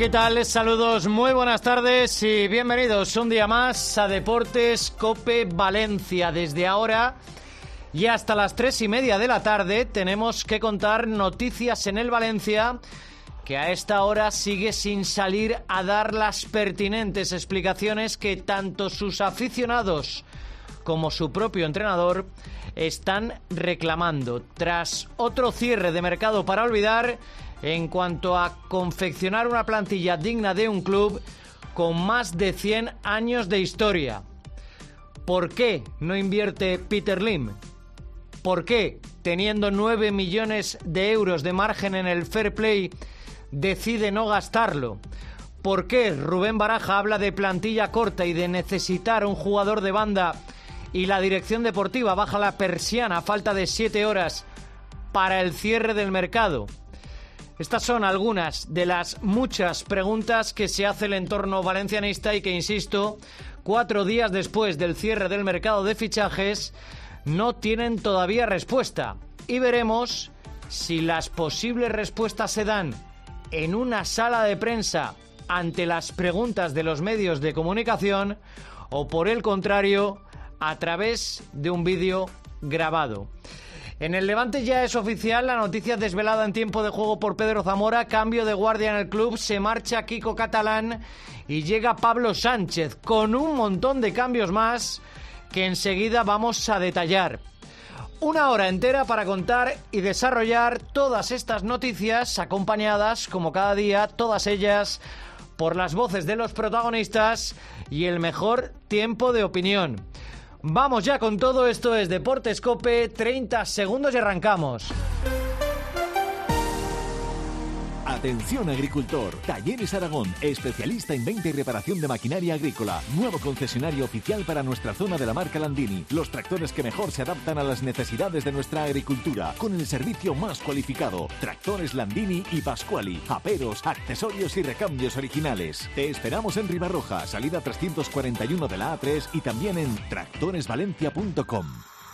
¿qué tal? Saludos, muy buenas tardes y bienvenidos un día más a Deportes COPE Valencia. Desde ahora y hasta las 3:30 de la tarde tenemos que contar noticias en el Valencia, que a esta hora sigue sin salir a dar las pertinentes explicaciones que tanto sus aficionados como su propio entrenador están reclamando. Tras otro cierre de mercado para olvidar en cuanto a confeccionar una plantilla digna de un club con más de 100 años de historia. ¿Por qué no invierte Peter Lim? ¿Por qué, teniendo 9 millones de euros de margen en el fair play, decide no gastarlo? ¿Por qué Rubén Baraja habla de plantilla corta y de necesitar un jugador de banda y la dirección deportiva baja la persiana a falta de 7 horas para el cierre del mercado? Estas son algunas de las muchas preguntas que se hace el entorno valencianista y que, insisto, 4 días después del cierre del mercado de fichajes no tienen todavía respuesta. Y veremos si las posibles respuestas se dan en una sala de prensa ante las preguntas de los medios de comunicación o, por el contrario, a través de un vídeo grabado. En el Levante ya es oficial la noticia desvelada en tiempo de juego por Pedro Zamora: cambio de guardia en el club, se marcha Kiko Catalán y llega Pablo Sánchez, con un montón de cambios más que enseguida vamos a detallar. Una hora entera para contar y desarrollar todas estas noticias, acompañadas, como cada día, todas ellas por las voces de los protagonistas y el mejor tiempo de opinión. Vamos ya con todo. Esto es Deportes COPE, 30 segundos y arrancamos. Atención agricultor, Talleres Aragón, especialista en venta y reparación de maquinaria agrícola, nuevo concesionario oficial para nuestra zona de la marca Landini, los tractores que mejor se adaptan a las necesidades de nuestra agricultura, con el servicio más cualificado, tractores Landini y Pasquali, aperos, accesorios y recambios originales. Te esperamos en Ribarroja, salida 341 de la A3 y también en tractoresvalencia.com.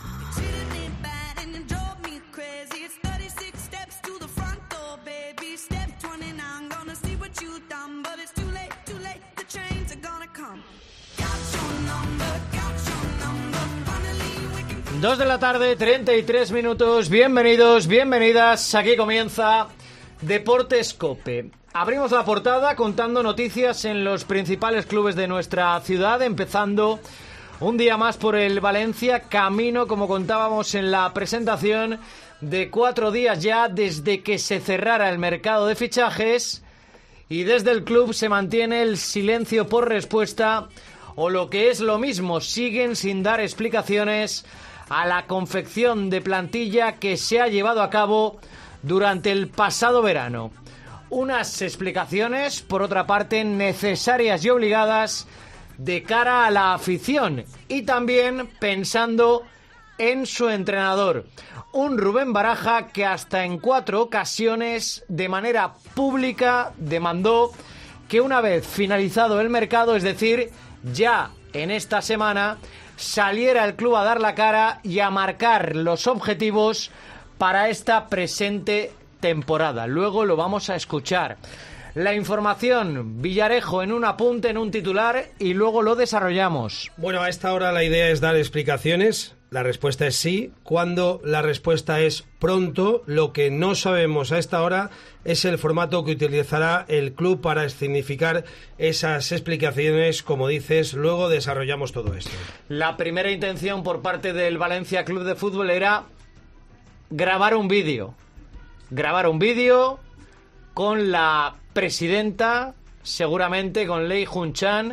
Dos de la tarde, 33 minutos. Bienvenidos, bienvenidas. Aquí comienza Deportes COPE. Abrimos la portada contando noticias en los principales clubes de nuestra ciudad, empezando un día más por el Valencia, camino, como contábamos en la presentación, de 4 días ya desde que se cerrara el mercado de fichajes, y desde el club se mantiene el silencio por respuesta, o lo que es lo mismo, siguen sin dar explicaciones a la confección de plantilla que se ha llevado a cabo durante el pasado verano. Unas explicaciones, por otra parte, necesarias y obligadas de cara a la afición y también pensando en su entrenador. Un Rubén Baraja que hasta en 4 ocasiones de manera pública demandó que una vez finalizado el mercado, es decir, ya en esta semana, saliera el club a dar la cara y a marcar los objetivos para esta presente temporada. Luego lo vamos a escuchar. La información, Villarejo en un apunte, en un titular, y luego lo desarrollamos. Bueno, a esta hora la idea es dar explicaciones. La respuesta es sí. Cuando la respuesta es pronto, lo que no sabemos a esta hora es el formato que utilizará el club para escenificar esas explicaciones. Como dices, luego desarrollamos todo esto. La primera intención por parte del Valencia Club de Fútbol era grabar un vídeo. Grabar un vídeo con la presidenta, seguramente con Lei Junchan,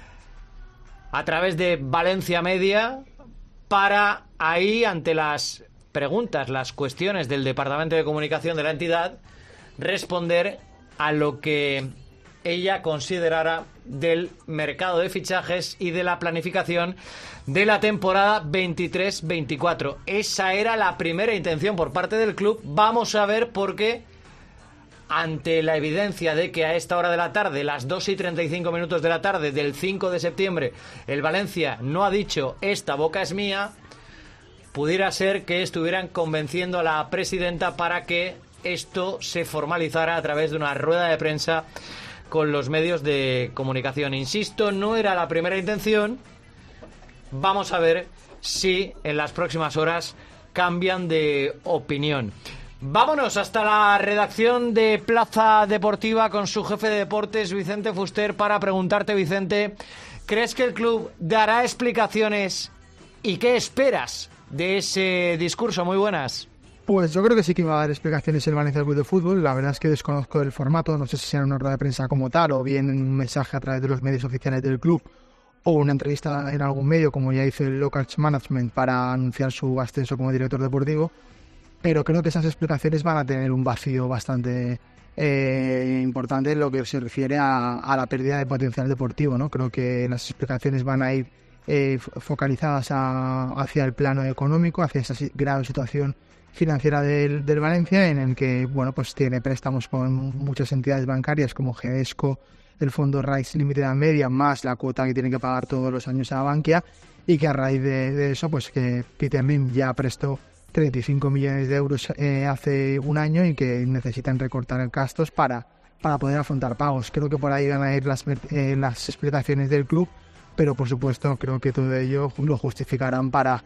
a través de Valencia Media, para ahí, ante las preguntas, las cuestiones del Departamento de Comunicación de la entidad, responder a lo que ella considerara del mercado de fichajes y de la planificación de la temporada 23-24. Esa era la primera intención por parte del club. Vamos a ver por qué, ante la evidencia de que a esta hora de la tarde, las 2:35 de la tarde del 5 de septiembre, el Valencia no ha dicho "esta boca es mía", pudiera ser que estuvieran convenciendo a la presidenta para que esto se formalizara a través de una rueda de prensa con los medios de comunicación. Insisto, no era la primera intención. Vamos a ver si en las próximas horas cambian de opinión. Vámonos hasta la redacción de Plaza Deportiva con su jefe de deportes, Vicente Fuster, para preguntarte, Vicente, ¿crees que el club dará explicaciones y qué esperas de ese discurso? Muy buenas. Pues yo creo que sí que va a dar explicaciones el Valencia Club de Fútbol. La verdad es que desconozco el formato, no sé si será una rueda de prensa como tal o bien un mensaje a través de los medios oficiales del club o una entrevista en algún medio, como ya hizo el Local Management para anunciar su ascenso como director deportivo. Pero creo que esas explicaciones van a tener un vacío bastante importante en lo que se refiere a la pérdida de potencial deportivo, ¿no? Creo que las explicaciones van a ir focalizadas hacia el plano económico, hacia esa grave situación financiera del Valencia, en el que bueno, pues tiene préstamos con muchas entidades bancarias como Gedesco, el fondo Rights Limited Media, más la cuota que tiene que pagar todos los años a Bankia, y que a raíz de eso, pues que Peter Lim ya prestó 35 millones de euros hace un año y que necesitan recortar gastos para poder afrontar pagos. Creo que por ahí van a ir las explicaciones del club, pero por supuesto creo que todo ello lo justificarán para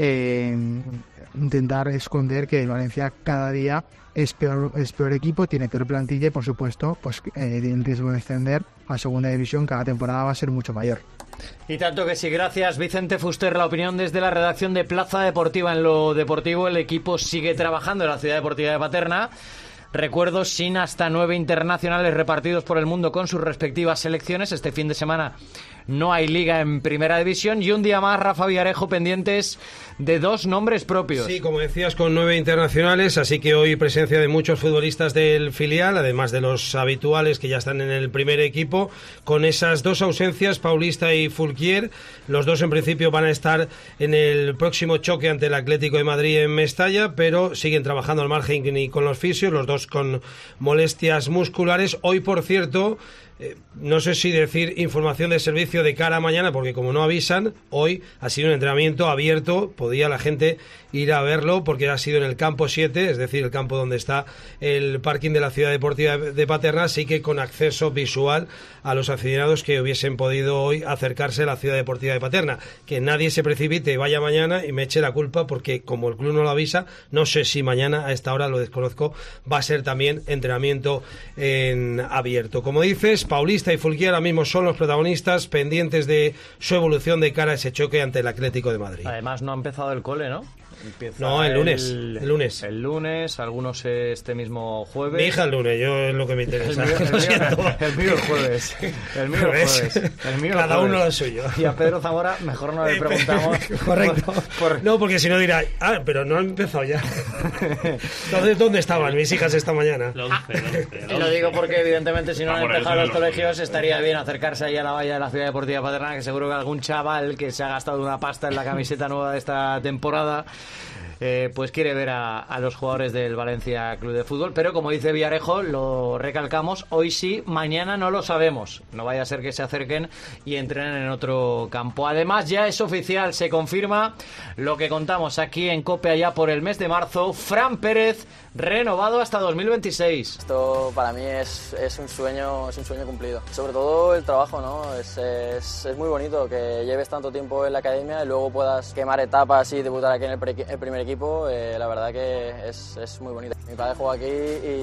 intentar esconder que el Valencia cada día es peor equipo, tiene peor plantilla y por supuesto pues el riesgo de descender a segunda división cada temporada va a ser mucho mayor. Y tanto que sí, gracias Vicente Fuster. La opinión desde la redacción de Plaza Deportiva. En lo deportivo, el equipo sigue trabajando en la Ciudad Deportiva de Paterna. Recuerdo, sin hasta 9 internacionales repartidos por el mundo con sus respectivas selecciones. Este fin de semana no hay liga en Primera División y un día más, Rafa Villarejo, pendientes de 2 nombres propios. Sí, como decías, con 9 internacionales, así que hoy presencia de muchos futbolistas del filial, además de los habituales que ya están en el primer equipo, con esas 2 ausencias, Paulista y Fulquier. Los 2 en principio van a estar en el próximo choque ante el Atlético de Madrid en Mestalla, pero siguen trabajando al margen y con los fisios, los 2 con molestias musculares. Hoy, por cierto, no sé si decir información de servicio de cara a mañana, porque como no avisan, hoy ha sido un entrenamiento abierto, podía la gente ir a verlo porque ha sido en el campo 7, es decir, el campo donde está el parking de la Ciudad Deportiva de Paterna, así que con acceso visual a los aficionados que hubiesen podido hoy acercarse a la Ciudad Deportiva de Paterna. Que nadie se precipite y vaya mañana y me eche la culpa, porque como el club no lo avisa, no sé si mañana a esta hora, lo desconozco, va a ser también entrenamiento en abierto. Como dices, Paulista y Fulquier ahora mismo son los protagonistas, pendientes de su evolución de cara a ese choque ante el Atlético de Madrid. Además no ha empezado el cole, ¿no? No, el lunes. El lunes, algunos este mismo jueves. Mi hija el lunes, yo es lo que me interesa. El mío el jueves. El mío el jueves. Cada uno lo suyo. Y a Pedro Zamora mejor no le preguntamos. Correcto. No, porque si no dirá, pero no han empezado ya. Entonces, ¿dónde estaban mis hijas esta mañana? Lo digo porque evidentemente si no han empezado los colegios estaría bien acercarse ahí a la valla de la Ciudad Deportiva Paterna, que seguro que algún chaval que se ha gastado una pasta en la camiseta nueva de esta temporada pues quiere ver a los jugadores del Valencia Club de Fútbol. Pero como dice Villarejo, lo recalcamos, hoy sí, mañana no lo sabemos. No vaya a ser que se acerquen y entrenen en otro campo. Además, ya es oficial, se confirma lo que contamos aquí en COPE allá por el mes de marzo. Fran Pérez, renovado hasta 2026. Esto para mí es un sueño cumplido. Sobre todo el trabajo, ¿no? Es muy bonito que lleves tanto tiempo en la academia y luego puedas quemar etapas y debutar aquí en el primer equipo. La verdad que es muy bonito. Mi padre juega aquí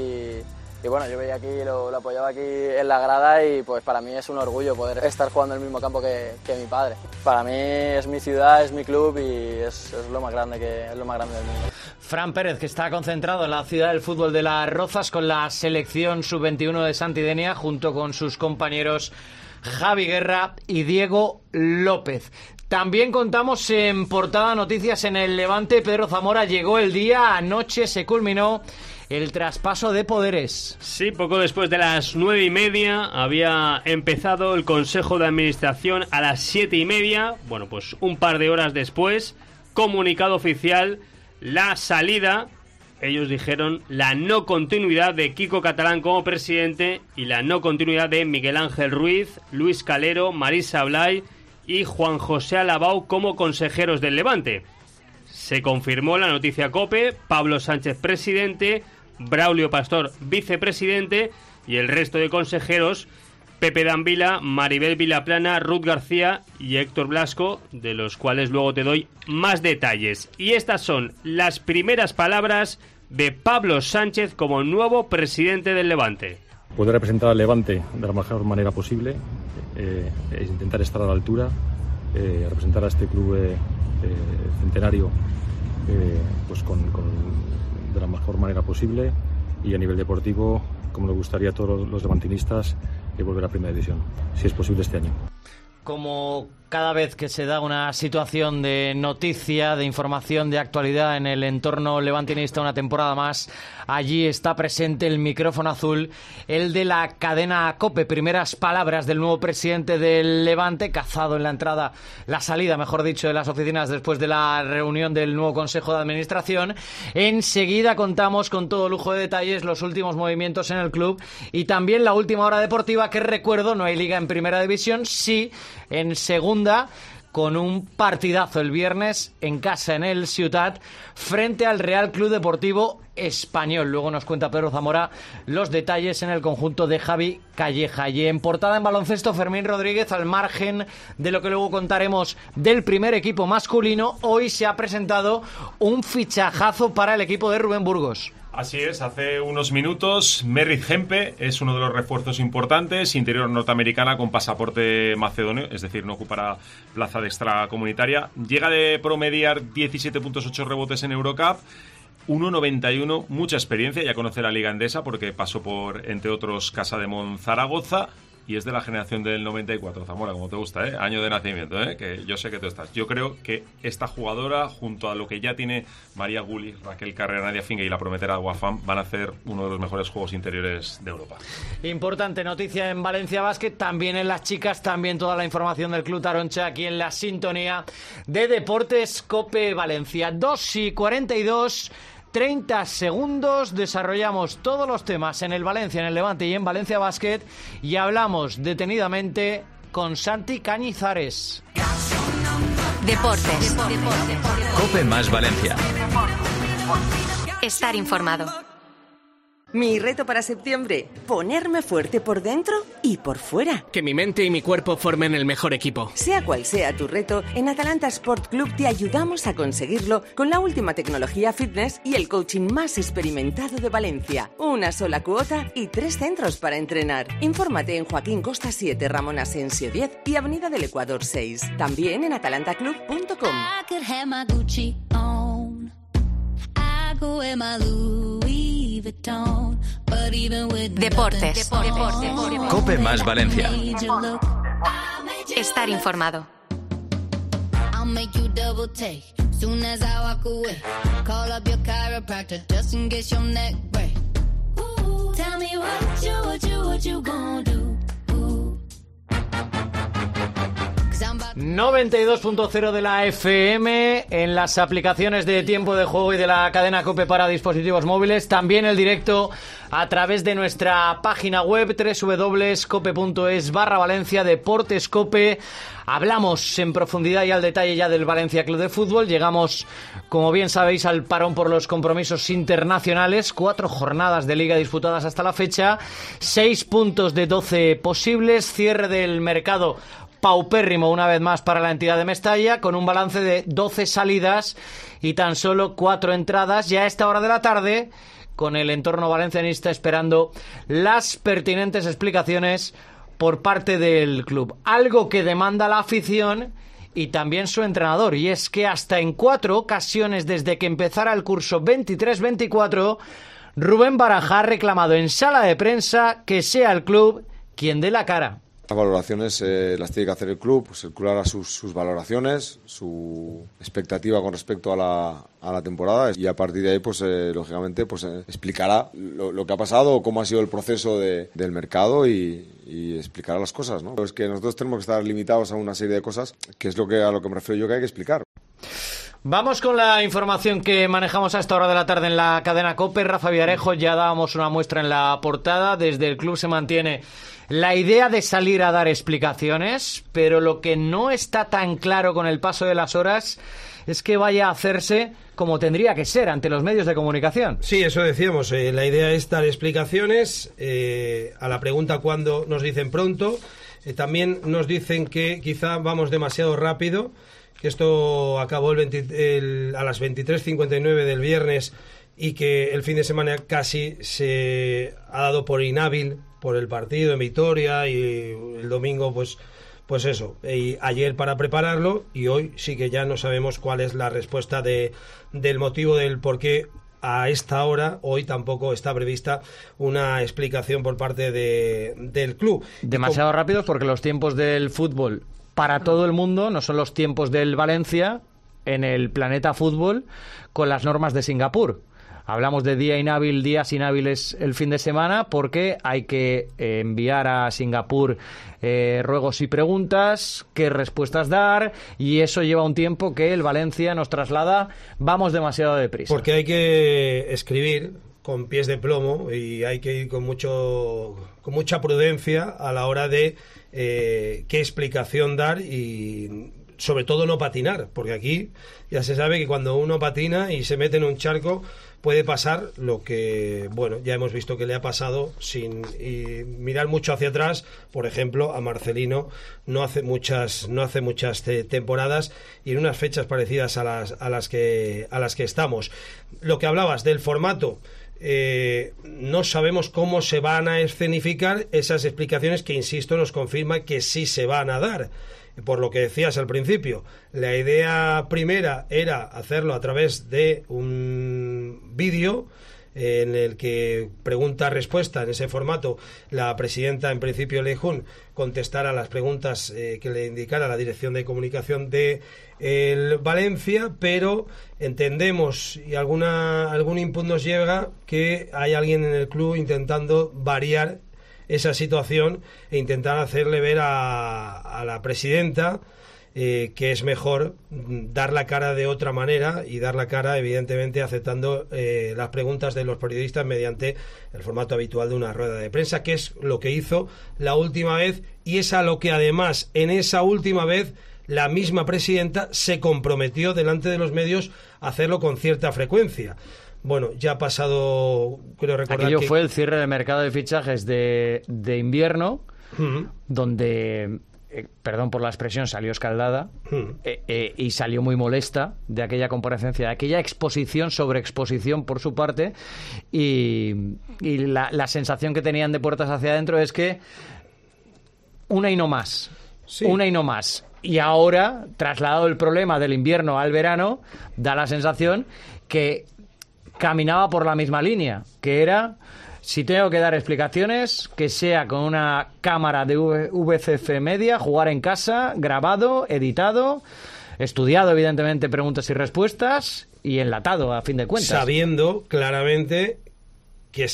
y bueno, yo veía aquí, lo apoyaba aquí en la grada y pues para mí es un orgullo poder estar jugando en el mismo campo que mi padre. Para mí es mi ciudad, es mi club y es lo más grande del mundo. Fran Pérez, que está concentrado en la ciudad del fútbol de Las Rozas con la selección sub-21 de Santidenia junto con sus compañeros Javi Guerra y Diego López. También contamos en portada noticias en el Levante. Pedro Zamora, llegó el día, anoche se culminó el traspaso de poderes. Sí, poco después de las 9:30 había empezado el Consejo de Administración a las 7:30. Bueno, pues un par de horas después, comunicado oficial, la salida, ellos dijeron, la no continuidad de Kiko Catalán como presidente y la no continuidad de Miguel Ángel Ruiz, Luis Calero, Marisa Blay y Juan José Alabau como consejeros del Levante. Se confirmó la noticia COPE, Pablo Sánchez presidente, Braulio Pastor vicepresidente y el resto de consejeros Pepe Danvila, Maribel Vilaplana, Ruth García y Héctor Blasco, de los cuales luego te doy más detalles. Y estas son las primeras palabras de Pablo Sánchez como nuevo presidente del Levante. Poder representar al Levante de la mejor manera posible, intentar estar a la altura, representar a este club centenario pues de la mejor manera posible, y a nivel deportivo, como le gustaría a todos los levantinistas, volver a Primera División, si es posible este año. Como cada vez que se da una situación de noticia, de información, de actualidad en el entorno levantinista una temporada más, allí está presente el micrófono azul, el de la cadena COPE. Primeras palabras del nuevo presidente del Levante, cazado en la salida, mejor dicho, de las oficinas después de la reunión del nuevo Consejo de Administración. Enseguida contamos con todo lujo de detalles los últimos movimientos en el club y también la última hora deportiva, que recuerdo, no hay liga en Primera División, sí en Segunda, con un partidazo el viernes en casa en el Ciutat frente al Real Club Deportivo Español. Luego nos cuenta Pedro Zamora los detalles en el conjunto de Javi Calleja. Y en portada en baloncesto, Fermín Rodríguez, al margen de lo que luego contaremos del primer equipo masculino, hoy se ha presentado un fichajazo para el equipo de Rubén Burgos. Así es, hace unos minutos Merritt Hempe es uno de los refuerzos importantes, interior norteamericana con pasaporte macedonio, es decir, no ocupará plaza de extracomunitaria. Llega de promediar 17.8 rebotes en Eurocup, 1.91, mucha experiencia, ya conoce la Liga Endesa porque pasó por, entre otros, Casa de Monzaragoza, y es de la generación del 94, Zamora, como te gusta, año de nacimiento, que yo sé que tú estás. Yo creo que esta jugadora, junto a lo que ya tiene María Gulli, Raquel Carrera, Nadia Fingue y la prometera Guafam, van a hacer uno de los mejores juegos interiores de Europa. Importante noticia en Valencia Basket, también en las chicas, también toda la información del Club Taroncha aquí en la sintonía de Deportes COPE Valencia. 2:42, 30 segundos, desarrollamos todos los temas en el Valencia, en el Levante y en Valencia Basket, y hablamos detenidamente con Santi Cañizares. Deportes. COPE más Valencia. Estar informado. Mi reto para septiembre, ponerme fuerte por dentro y por fuera. Que mi mente y mi cuerpo formen el mejor equipo. Sea cual sea tu reto, en Atalanta Sport Club te ayudamos a conseguirlo con la última tecnología fitness y el coaching más experimentado de Valencia. Una sola cuota y 3 centros para entrenar. Infórmate en Joaquín Costa 7, Ramón Asensio 10 y Avenida del Ecuador 6. También en atalantaclub.com. Deportes. COPE más Valencia. Estar informado. ...92.0 de la FM... ...en las aplicaciones de tiempo de juego y de la cadena COPE para dispositivos móviles... ...también el directo a través de nuestra página web... www.cope.es/Valencia, Deportes COPE... Hablamos en profundidad y al detalle ya del Valencia Club de Fútbol. Llegamos, como bien sabéis, al parón por los compromisos internacionales. 4 jornadas de liga disputadas hasta la fecha. 6 puntos de 12 posibles. Cierre del mercado paupérrimo una vez más para la entidad de Mestalla, con un balance de 12 salidas y tan solo 4 entradas. Ya a esta hora de la tarde, con el entorno valencianista esperando las pertinentes explicaciones por parte del club. Algo que demanda la afición y también su entrenador, y es que hasta en 4 ocasiones desde que empezara el curso 23-24, Rubén Baraja ha reclamado en sala de prensa que sea el club quien dé la cara. Las valoraciones las tiene que hacer el club, pues el club hará sus valoraciones, su expectativa con respecto a la temporada, y a partir de ahí, pues lógicamente, pues explicará lo que ha pasado, cómo ha sido el proceso del mercado y explicará las cosas, ¿no? Es que nosotros tenemos que estar limitados a una serie de cosas, que es a lo que me refiero yo, que hay que explicar. Vamos con la información que manejamos a esta hora de la tarde en la cadena COPE. Rafa Villarejo, ya dábamos una muestra en la portada. Desde el club se mantiene la idea de salir a dar explicaciones, pero lo que no está tan claro con el paso de las horas es que vaya a hacerse como tendría que ser ante los medios de comunicación. Sí, eso decíamos. La idea es dar explicaciones a la pregunta cuándo nos dicen pronto. También nos dicen que quizá vamos demasiado rápido, que esto acabó a las 23:59 del viernes y que el fin de semana casi se ha dado por inhábil por el partido en Vitoria y el domingo pues eso, y ayer para prepararlo, y hoy sí que ya no sabemos cuál es la respuesta del motivo del por qué a esta hora, hoy tampoco está prevista una explicación por parte del club. Demasiado rápido porque los tiempos del fútbol para todo el mundo no son los tiempos del Valencia en el planeta fútbol con las normas de Singapur. Hablamos de día inhábil, días inhábiles el fin de semana, porque hay que enviar a Singapur ruegos y preguntas, qué respuestas dar, y eso lleva un tiempo que el Valencia nos traslada, vamos demasiado deprisa. Porque hay que escribir con pies de plomo y hay que ir con mucha prudencia a la hora de qué explicación dar y sobre todo no patinar, porque aquí ya se sabe que cuando uno patina y se mete en un charco puede pasar lo que, bueno, ya hemos visto que le ha pasado sin mirar mucho hacia atrás. Por ejemplo, a Marcelino no hace muchas temporadas y en unas fechas parecidas a las que estamos. Lo que hablabas del formato, no sabemos cómo se van a escenificar esas explicaciones que, insisto, nos confirma que sí se van a dar. Por lo que decías al principio, la idea primera era hacerlo a través de un vídeo en el que pregunta-respuesta, en ese formato, la presidenta, en principio Lejún, contestara las preguntas que le indicara la dirección de comunicación de el Valencia, pero entendemos, y algún input nos llega, que hay alguien en el club intentando variar esa situación e intentar hacerle ver a la presidenta que es mejor dar la cara de otra manera, y dar la cara evidentemente aceptando las preguntas de los periodistas mediante el formato habitual de una rueda de prensa, que es lo que hizo la última vez, y es a lo que además en esa última vez la misma presidenta se comprometió delante de los medios a hacerlo con cierta frecuencia. Bueno, ya ha pasado, creo recordar aquello fue el cierre del mercado de fichajes de invierno, donde, perdón por la expresión, salió escaldada y salió muy molesta de aquella comparecencia, de aquella exposición sobre exposición por su parte, y la sensación que tenían de puertas hacia adentro es que una y no más. Y ahora, trasladado el problema del invierno al verano, da la sensación que caminaba por la misma línea, que era, si tengo que dar explicaciones, que sea con una cámara de VCF Media, jugar en casa, grabado, editado, estudiado evidentemente preguntas y respuestas, y enlatado a fin de cuentas. Sabiendo claramente que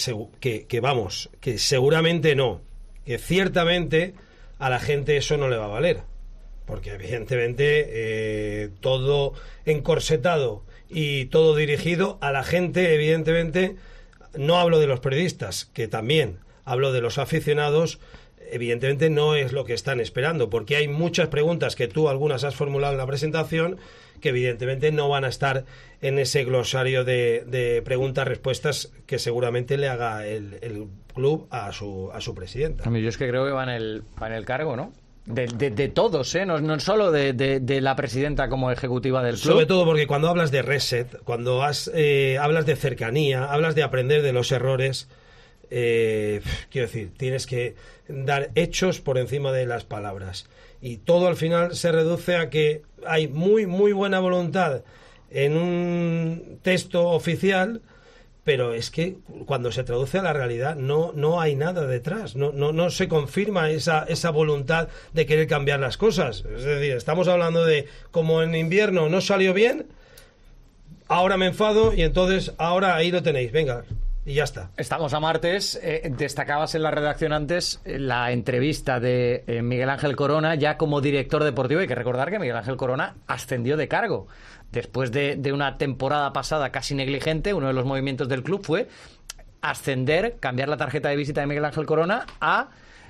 seguramente no, que ciertamente a la gente eso no le va a valer, porque evidentemente todo encorsetado y todo dirigido a la gente, evidentemente, no hablo de los periodistas, que también hablo de los aficionados, evidentemente no es lo que están esperando, porque hay muchas preguntas que tú algunas has formulado en la presentación que evidentemente no van a estar en ese glosario de preguntas-respuestas que seguramente le haga el club a su presidenta. Yo es que creo que va en el cargo, ¿no? De todos, no solo de la presidenta como ejecutiva del club. Sobre todo porque cuando hablas de reset, cuando hablas de cercanía, hablas de aprender de los errores, quiero decir, tienes que dar hechos por encima de las palabras. Y todo al final se reduce a que hay muy, muy buena voluntad en un texto oficial, pero es que cuando se traduce a la realidad no hay nada detrás, no se confirma esa voluntad de querer cambiar las cosas. Es decir, estamos hablando de, como en invierno no salió bien, ahora me enfado y entonces ahora ahí lo tenéis, venga, y ya está. Estamos a martes, destacabas en la redacción antes la entrevista de Miguel Ángel Corona ya como director deportivo. Hay que recordar que Miguel Ángel Corona ascendió de cargo. Después de una temporada pasada casi negligente, uno de los movimientos del club fue ascender, cambiar la tarjeta de visita de Miguel Ángel Corona a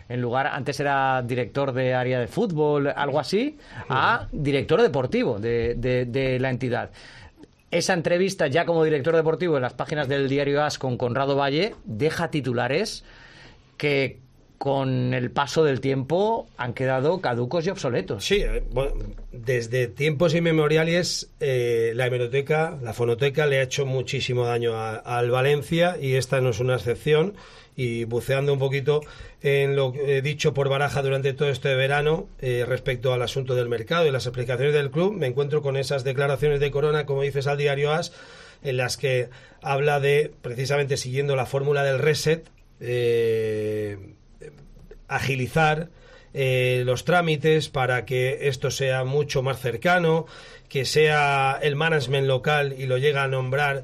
en lugar, antes era director de área de fútbol, algo así, a director deportivo de la entidad. Esa entrevista ya como director deportivo en las páginas del diario AS con Conrado Valle deja titulares que con el paso del tiempo han quedado caducos y obsoletos. Sí, bueno, desde tiempos inmemoriales la hemeroteca, la fonoteca le ha hecho muchísimo daño al Valencia y esta no es una excepción. Y buceando un poquito en lo dicho por Baraja durante todo este verano respecto al asunto del mercado y las explicaciones del club, me encuentro con esas declaraciones de Corona, como dices, al diario AS, en las que habla de, precisamente siguiendo la fórmula del reset, agilizar los trámites para que esto sea mucho más cercano, que sea el management local, y lo llega a nombrar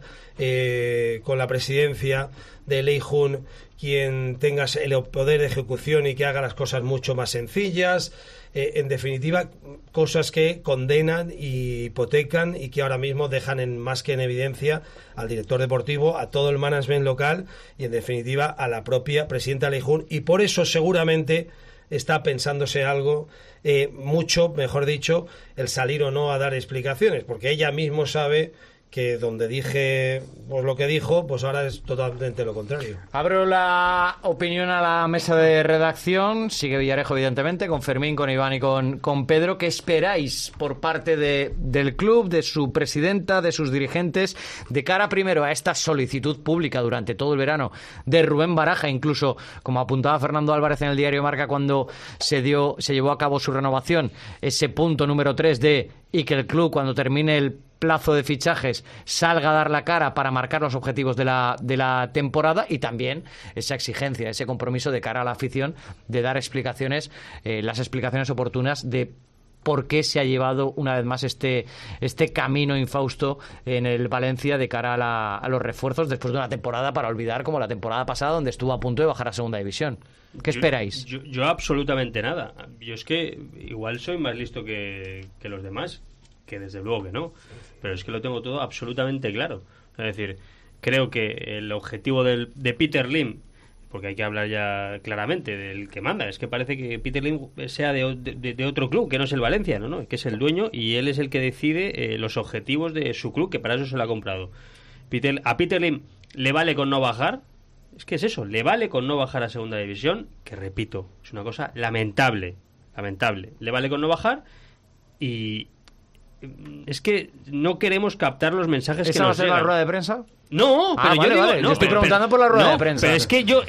con la presidencia de Lei Jun, quien tenga el poder de ejecución y que haga las cosas mucho más sencillas. En definitiva, cosas que condenan y hipotecan y que ahora mismo dejan más que en evidencia al director deportivo, a todo el management local y, en definitiva, a la propia presidenta Lei Jun. Y por eso, seguramente, está pensándose algo, mucho, mejor dicho, el salir o no a dar explicaciones, porque ella mismo sabe que donde dije pues lo que dijo, pues ahora es totalmente lo contrario. Abro la opinión a la mesa de redacción. Sigue Villarejo, evidentemente, con Fermín, con Iván y con Pedro. ¿Qué esperáis por parte del club, de su presidenta, de sus dirigentes, de cara primero a esta solicitud pública durante todo el verano de Rubén Baraja, incluso, como apuntaba Fernando Álvarez en el diario Marca cuando se llevó a cabo su renovación, ese punto número 3 y que el club, cuando termine el plazo de fichajes, salga a dar la cara para marcar los objetivos de la temporada, y también esa exigencia, ese compromiso de cara a la afición de dar explicaciones, las explicaciones oportunas de por qué se ha llevado una vez más este camino infausto en el Valencia de cara a los refuerzos después de una temporada para olvidar, como la temporada pasada, donde estuvo a punto de bajar a segunda división. ¿Qué esperáis? Yo absolutamente nada. Yo es que igual soy más listo que los demás, que desde luego que no, pero es que lo tengo todo absolutamente claro. Es decir, creo que el objetivo de Peter Lim, porque hay que hablar ya claramente del que manda, es que parece que Peter Lim sea de otro club, que no es el Valencia, ¿no? Que es el dueño y él es el que decide los objetivos de su club, que para eso se lo ha comprado. A Peter Lim le vale con no bajar, es que es eso, le vale con no bajar a segunda división, que repito, es una cosa lamentable, le vale con no bajar, y es que no queremos captar los mensajes que nos llegan. ¿Esa va a ser la rueda de prensa? No, pero yo digo, yo estoy preguntando por la rueda de prensa. Pero es que yo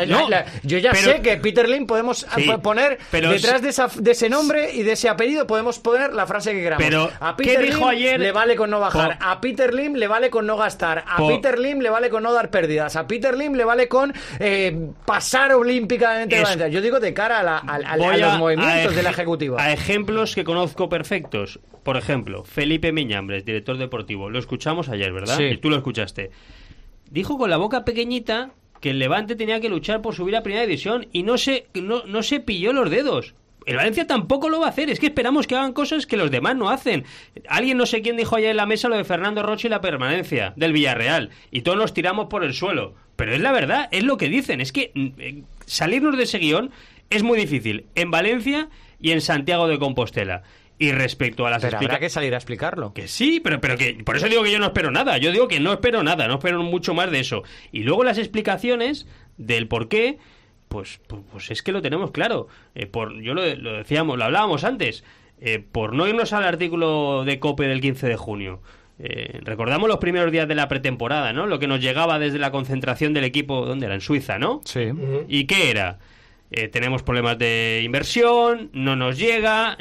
yo ya sé que Peter Lim podemos poner detrás de ese nombre y de ese apellido, podemos poner la frase que queramos. Pero a Peter ¿qué dijo Lim ayer? Le vale con no bajar, a Peter Lim le vale con no gastar, a Peter Lim le vale con no dar pérdidas, a Peter Lim le vale con pasar olímpicamente Valencia. Yo digo de cara a los movimientos de la ejecutiva. A ejemplos que conozco perfectos. Por ejemplo, Felipe Miñambres, director deportivo. Lo escuchamos ayer, ¿verdad? Sí. Y tú lo escuchaste. Dijo con la boca pequeñita que el Levante tenía que luchar por subir a Primera División y no se pilló los dedos. El Valencia tampoco lo va a hacer. Es que esperamos que hagan cosas que los demás no hacen. Alguien, no sé quién, dijo ayer en la mesa lo de Fernando Roche y la permanencia del Villarreal. Y todos nos tiramos por el suelo. Pero es la verdad, es lo que dicen. Es que salirnos de ese guión es muy difícil en Valencia y en Santiago de Compostela. Y respecto a las explicaciones... Habrá que salir a explicarlo. Que sí, pero que por eso digo que yo no espero nada. Yo digo que no espero nada, no espero mucho más de eso. Y luego las explicaciones del por qué, pues es que lo tenemos claro. Yo lo decíamos, lo hablábamos antes. Por no irnos al artículo de COPE del 15 de junio. Recordamos los primeros días de la pretemporada, ¿no? Lo que nos llegaba desde la concentración del equipo, ¿dónde era? En Suiza, ¿no? Sí. ¿Y qué era? Tenemos problemas de inversión, no nos llega,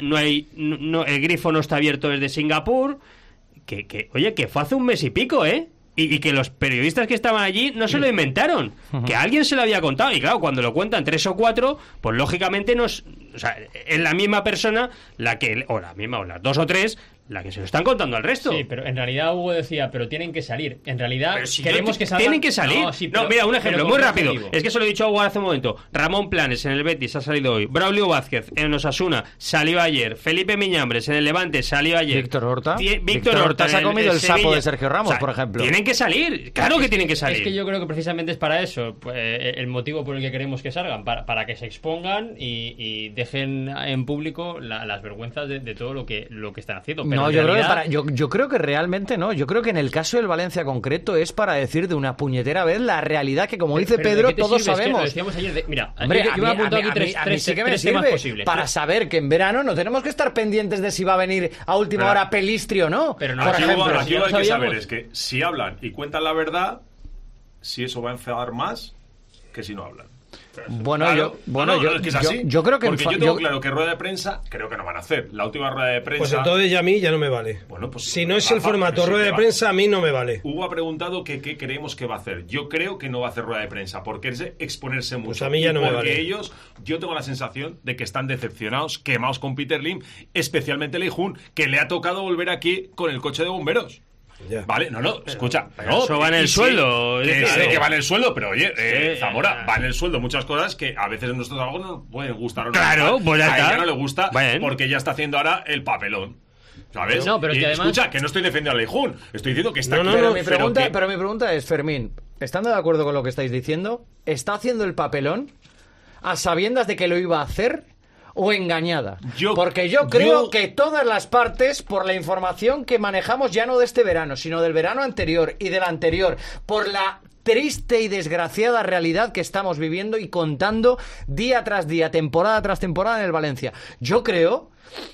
el grifo no está abierto desde Singapur, oye, que fue hace un mes y pico, y que los periodistas que estaban allí no se lo inventaron, que alguien se lo había contado, y claro, cuando lo cuentan 3 o 4, pues lógicamente es la misma persona o las 2 o 3 la que se lo están contando al resto. Sí, pero en realidad Hugo decía, pero tienen que salir. En realidad si queremos que salgan. Tienen que salir. No, mira, un ejemplo muy rápido. Objetivo. Es que se lo he dicho a Hugo hace un momento. Ramón Planes en el Betis ha salido hoy. Braulio Vázquez en Osasuna salió ayer. Felipe Miñambres en el Levante salió ayer. Víctor Horta. Víctor Horta se ha comido el Sevilla. sapo de Sergio Ramos, por ejemplo. Tienen que salir. Claro que tienen que salir. Es que yo creo que precisamente es para eso. El motivo por el que queremos que salgan. Para que se expongan y dejen en público las vergüenzas de todo lo que están haciendo. Pero no, realidad... yo creo que realmente no. Yo creo que en el caso del Valencia concreto es para decir de una puñetera vez la realidad que, como dice Pedro, todos sabemos. Es que lo decíamos ayer mira, hombre, yo me he apuntado aquí tres temas posibles. Para saber que en verano no tenemos que estar pendientes de si va a venir a última hora Pelistri o no. Pero no, aquí lo que hay que saber es que si hablan y cuentan la verdad, si eso va a enfadar más que si no hablan. Bueno, claro, yo, es que es así. Yo creo que porque yo tengo claro que rueda de prensa creo que no van a hacer. La última rueda de prensa. Pues entonces ya a mí ya no me vale. Bueno, pues si no es el formato rueda de prensa, a mí no me vale. Hugo ha preguntado qué creemos que va a hacer. Yo creo que no va a hacer rueda de prensa porque es exponerse mucho. Pues a mí ya no me vale. Porque ellos, yo tengo la sensación de que están decepcionados, quemados con Peter Lim, especialmente Leijun, que le ha tocado volver aquí con el coche de bomberos. Ya. Vale, escucha. Pero eso va en el sueldo. Sé que va en el sueldo, pero oye, Zamora, va en el sueldo muchas cosas que a veces en nuestros trabajos no nos pueden gustar o no. Claro, pues ya está. A ella no le gusta porque ya está haciendo ahora el papelón. ¿Sabes? No, pero es que además... Escucha, que no estoy defendiendo a Leijun, estoy diciendo que está aquí. Pero mi pregunta es, Fermín, estando de acuerdo con lo que estáis diciendo, ¿está haciendo el papelón a sabiendas de que lo iba a hacer? ¿O engañada? Porque yo creo que todas las partes, por la información que manejamos ya no de este verano, sino del verano anterior y del anterior, por la triste y desgraciada realidad que estamos viviendo y contando día tras día, temporada tras temporada en el Valencia, yo creo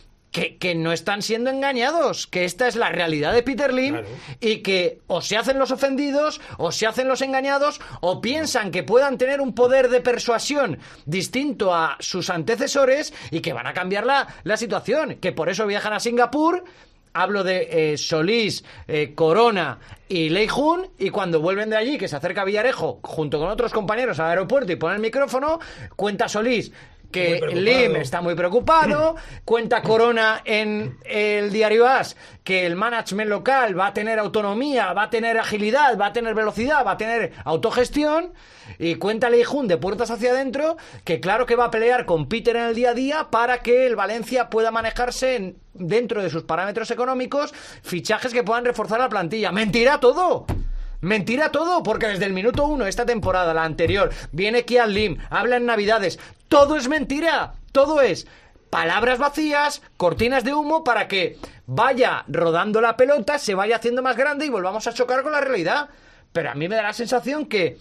que no están siendo engañados, que esta es la realidad de Peter Lim, claro. Y que o se hacen los ofendidos o se hacen los engañados o piensan que puedan tener un poder de persuasión distinto a sus antecesores y que van a cambiar la situación, que por eso viajan a Singapur. Hablo de Solís, Corona y Leijun, y cuando vuelven de allí, que se acerca Villarejo junto con otros compañeros al aeropuerto y pone el micrófono, cuenta Solís que Lim está muy preocupado, cuenta Corona en el diario AS que el management local va a tener autonomía, va a tener agilidad, va a tener velocidad, va a tener autogestión, y cuenta Leijun de puertas hacia adentro que claro que va a pelear con Peter en el día a día para que el Valencia pueda manejarse dentro de sus parámetros económicos, fichajes que puedan reforzar la plantilla. ¡Mentira todo! Mentira todo, porque desde el minuto 1 esta temporada, la anterior, viene Kian Lim, habla en Navidades, todo es mentira, todo es palabras vacías, cortinas de humo para que vaya rodando la pelota, se vaya haciendo más grande y volvamos a chocar con la realidad. Pero a mí me da la sensación que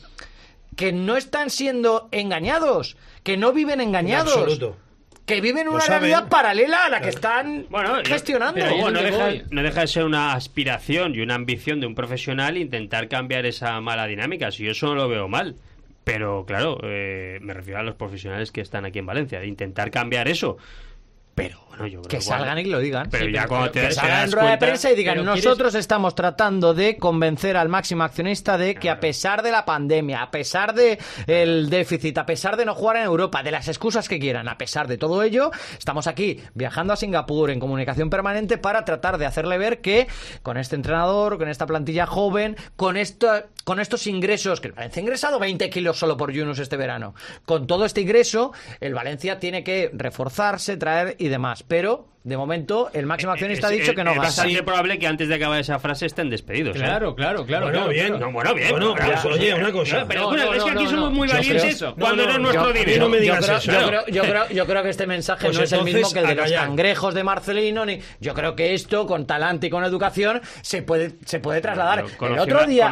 no están siendo engañados, que no viven engañados. En absoluto. Que viven una realidad paralela a la que están gestionando. Pero no deja de ser una aspiración y una ambición de un profesional intentar cambiar esa mala dinámica. Si yo eso no lo veo mal. Pero claro, me refiero a los profesionales que están aquí en Valencia, de intentar cambiar eso. Pero bueno, yo creo que salgan y lo digan. Pero ya cuando que salgan en rueda de prensa y digan, nosotros estamos tratando de convencer al máximo accionista de que a pesar de la pandemia, a pesar de el déficit, a pesar de no jugar en Europa, de las excusas que quieran, a pesar de todo ello, estamos aquí viajando a Singapur en comunicación permanente para tratar de hacerle ver que con este entrenador, con esta plantilla joven, con estos ingresos, que el Valencia ha ingresado 20 kilos solo por Yunus este verano, con todo este ingreso, el Valencia tiene que reforzarse, traer y demás. Pero, de momento, el máximo accionista ha dicho que no va. Es bastante probable que antes de acabar esa frase estén despedidos. Claro. Bueno, bien. Bueno, pues, oye, una cosa. Pero es que aquí somos muy valientes cuando no es nuestro dinero. No me digas eso. Yo creo que este mensaje pues no es el mismo que el de los cangrejos de Marcelino. Yo creo que esto, con talante y con educación, se puede trasladar. El otro día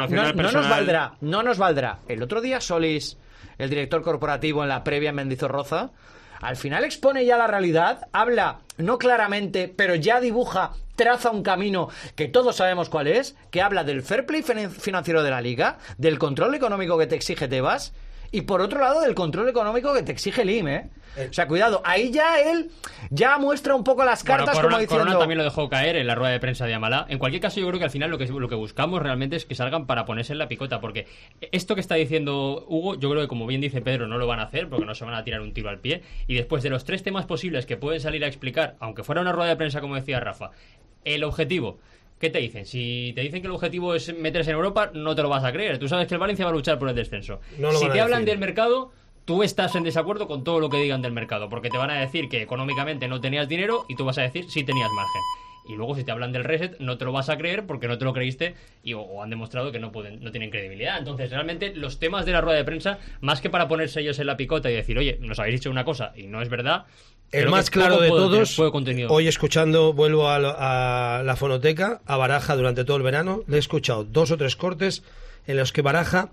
no nos valdrá. El otro día Solís, el director corporativo en la previa en Mendizorroza, al final expone ya la realidad, habla no claramente, pero ya dibuja, traza un camino que todos sabemos cuál es, que habla del fair play financiero de la Liga, del control económico que te exige Tebas y por otro lado del control económico que te exige Lim, O sea, cuidado, ahí ya él ya muestra un poco las cartas, como diciendo... Corona también lo dejó caer en la rueda de prensa de Amalá. En cualquier caso, yo creo que al final lo que buscamos realmente es que salgan para ponerse en la picota, porque esto que está diciendo Hugo, yo creo que, como bien dice Pedro, no lo van a hacer porque no se van a tirar un tiro al pie. Y después de los 3 temas posibles que pueden salir a explicar, aunque fuera una rueda de prensa, como decía Rafa, el objetivo. ¿Qué te dicen? Si te dicen que el objetivo es meterse en Europa, no te lo vas a creer. Tú sabes que el Valencia va a luchar por el descenso. Si te hablan del mercado, tú estás en desacuerdo con todo lo que digan del mercado, porque te van a decir que económicamente no tenías dinero y tú vas a decir sí tenías margen. Y luego si te hablan del reset, no te lo vas a creer porque no te lo creíste o han demostrado que no tienen credibilidad. Entonces, realmente, los temas de la rueda de prensa, más que para ponerse ellos en la picota y decir, oye, nos habéis dicho una cosa y no es verdad... El más claro de todos, hoy escuchando, vuelvo a la fonoteca, a Baraja durante todo el verano, le he escuchado 2 o 3 cortes en los que Baraja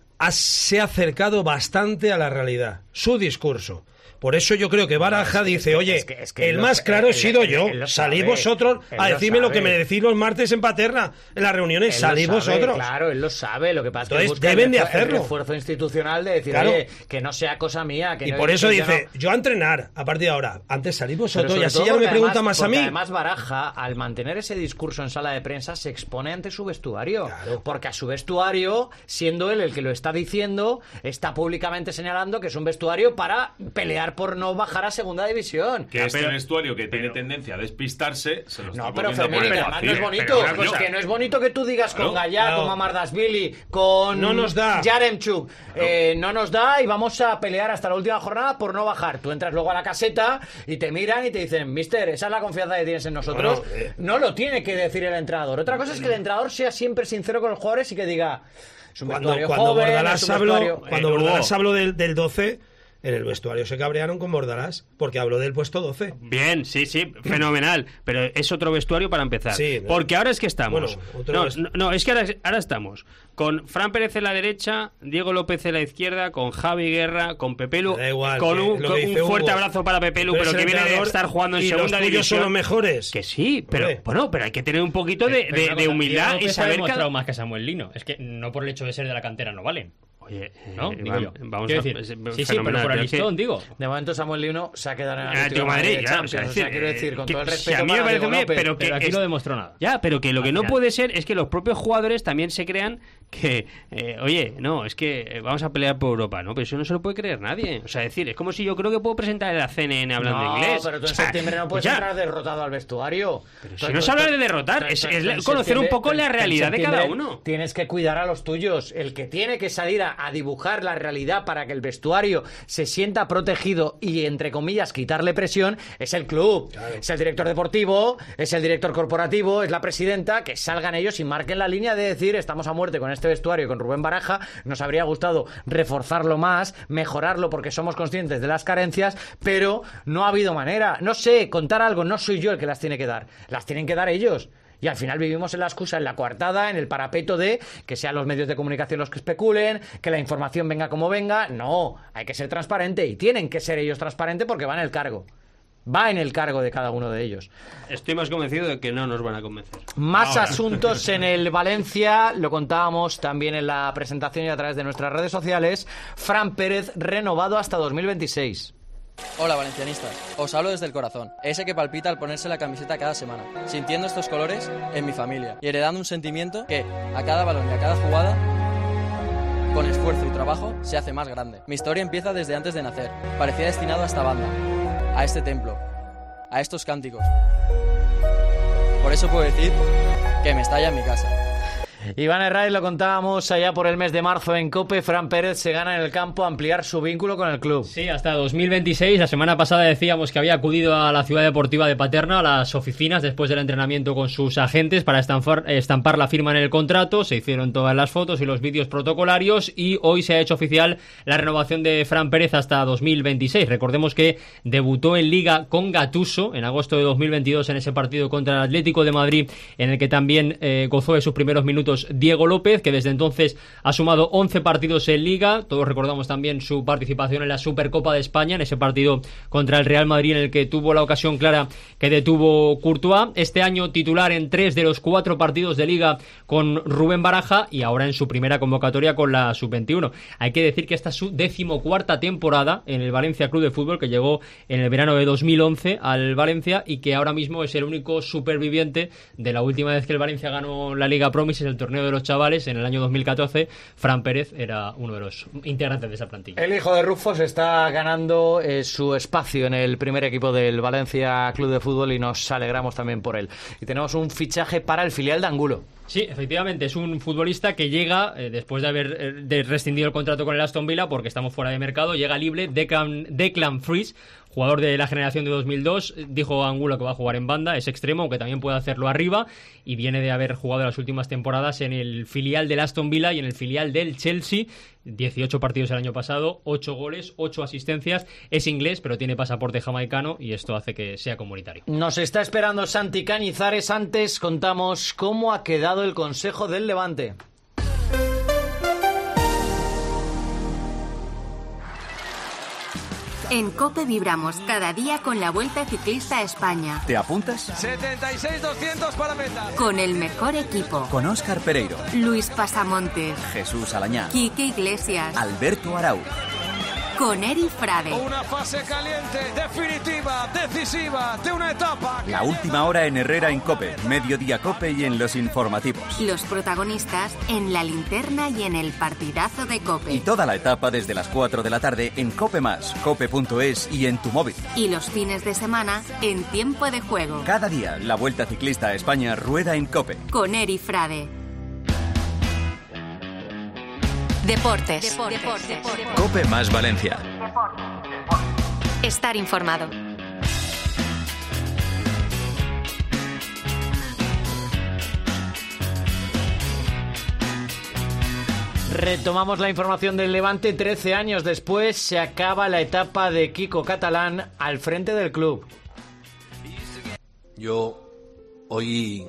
se ha acercado bastante a la realidad, su discurso. Por eso yo creo que Baraja dice, oye, el más claro he sido yo, salid vosotros a decirme lo que me decís los martes en Paterna, en las reuniones, salid vosotros. Claro, él lo sabe, lo que pasa es que deben de hacerlo. El esfuerzo institucional de decir, claro, oye, que no sea cosa mía. Que y no, por eso dice, no... yo a entrenar, a partir de ahora, antes salid vosotros y así ya no me pregunta más a mí. Además Baraja, al mantener ese discurso en sala de prensa, se expone ante su vestuario. Claro. Porque a su vestuario, siendo él el que lo está diciendo, está públicamente señalando que es un vestuario para pelear por no bajar a segunda división. Que este vestuario que tiene tendencia a despistarse se lo está no, pero Fermín, que además no es bonito. Que no es bonito que tú digas con Gallá, con Mamardashvili, con Yaremchuk, no nos da y vamos a pelear hasta la última jornada por no bajar. Tú entras luego a la caseta y te miran y te dicen, mister, esa es la confianza que tienes en nosotros. No lo tiene que decir el entrenador. Otra cosa es que el entrenador sea siempre sincero con los jugadores y que diga, es un vestuario joven, cuando Bordalás habló del 12... En el vestuario se cabrearon con Bordalás porque habló del puesto 12. Bien, sí, fenomenal. Pero es otro vestuario para empezar. Sí, porque ahora es que estamos... es que ahora estamos con Fran Pérez en la derecha, Diego López en la izquierda, con Javi Guerra, con Pepelu, con un fuerte abrazo para Pepelu, pero que viene de estar jugando en segunda división. Los tuyos son los mejores. Que sí, pero pero hay que tener un poquito de humildad y saber que ha demostrado más que Samuel Lino. Es que no por el hecho de ser de la cantera no valen. Oye, ¿no? Digo yo. Vamos a decir, sí, pero por el listón, digo. De momento Samuel Lino se ha quedado en el Atlético de Madrid, quiero decir, con todo el respeto a mí me parece bien, pero aquí no demostró nada. Ya, pero que lo que no puede ser es que los propios jugadores también se crean que, oye, no, es que vamos a pelear por Europa, ¿no? Pero eso no se lo puede creer nadie. O sea, decir, es como si yo creo que puedo presentar en la CNN hablando inglés. No, pero tú en septiembre no puedes entrar derrotado al vestuario. Pero si no se habla de derrotar, es conocer un poco la realidad de cada uno. Tienes que cuidar a los tuyos. El que tiene que salir a dibujar la realidad para que el vestuario se sienta protegido y, entre comillas, quitarle presión, es el club. Claro. Es el director deportivo, es el director corporativo, es la presidenta, que salgan ellos y marquen la línea de decir, estamos a muerte con este vestuario y con Rubén Baraja, nos habría gustado reforzarlo más, mejorarlo porque somos conscientes de las carencias, pero no ha habido manera. No sé, contar algo, no soy yo el que las tiene que dar, las tienen que dar ellos. Y al final vivimos en la excusa, en la coartada, en el parapeto de que sean los medios de comunicación los que especulen, que la información venga como venga. No, hay que ser transparente y tienen que ser ellos transparentes porque va en el cargo. Va en el cargo de cada uno de ellos. Estoy más convencido de que no nos van a convencer. Más asuntos en el Valencia, lo contábamos también en la presentación y a través de nuestras redes sociales. Fran Pérez renovado hasta 2026. Hola valencianistas, os hablo desde el corazón, ese que palpita al ponerse la camiseta cada semana, sintiendo estos colores en mi familia y heredando un sentimiento que, a cada balón y a cada jugada, con esfuerzo y trabajo, se hace más grande. Mi historia empieza desde antes de nacer, parecía destinado a esta banda, a este templo, a estos cánticos. Por eso puedo decir que me estalla en mi casa. Iván Herraiz, lo contábamos allá por el mes de marzo en COPE. Fran Pérez se gana en el campo a ampliar su vínculo con el club. Sí, hasta 2026. La semana pasada decíamos que había acudido a la ciudad deportiva de Paterna, a las oficinas, después del entrenamiento con sus agentes para estampar la firma en el contrato. Se hicieron todas las fotos y los vídeos protocolarios y hoy se ha hecho oficial la renovación de Fran Pérez hasta 2026. Recordemos que debutó en Liga con Gattuso en agosto de 2022 en ese partido contra el Atlético de Madrid, en el que también gozó de sus primeros minutos Diego López, que desde entonces ha sumado 11 partidos en Liga. Todos recordamos también su participación en la Supercopa de España, en ese partido contra el Real Madrid en el que tuvo la ocasión clara que detuvo Courtois. Este año titular en 3 de los 4 partidos de Liga con Rubén Baraja y ahora en su primera convocatoria con la Sub-21. Hay que decir que esta es su 14ª temporada en el Valencia Club de Fútbol, que llegó en el verano de 2011 al Valencia y que ahora mismo es el único superviviente de la última vez que el Valencia ganó la Liga Promises, el torneo de los chavales en el año 2014, Fran Pérez era uno de los integrantes de esa plantilla. El hijo de Rufos está ganando su espacio en el primer equipo del Valencia Club de Fútbol y nos alegramos también por él. Y tenemos un fichaje para el filial de Angulo. Sí, efectivamente, es un futbolista que llega, después de haber rescindido el contrato con el Aston Villa, porque estamos fuera de mercado, llega libre, Declan Fries, jugador de la generación de 2002, dijo Angulo que va a jugar en banda, es extremo, aunque también puede hacerlo arriba, y viene de haber jugado las últimas temporadas en el filial del Aston Villa y en el filial del Chelsea, 18 partidos el año pasado, 8 goles, 8 asistencias, es inglés, pero tiene pasaporte jamaicano y esto hace que sea comunitario. Nos está esperando Santi Cañizares, antes contamos cómo ha quedado el Consejo del Levante. En COPE vibramos cada día con la Vuelta Ciclista a España. ¿Te apuntas? 76-200 para meta. Con el mejor equipo. Con Óscar Pereiro, Luis Pasamontes, Jesús Alañá, Quique Iglesias, Alberto Arauz. Con Eri Frade. Una fase caliente, definitiva, decisiva, de una etapa. La última hora en Herrera en COPE, Mediodía COPE y en los informativos. Los protagonistas en La Linterna y en el partidazo de COPE. Y toda la etapa desde las 4 de la tarde en COPE+, cope.es y en tu móvil. Y los fines de semana en Tiempo de Juego. Cada día, la Vuelta Ciclista a España rueda en COPE. Con Eri Frade. Deportes. COPE más Valencia. Estar informado. Retomamos la información del Levante. 13 años después se acaba la etapa de Quico Catalán al frente del club. Yo hoy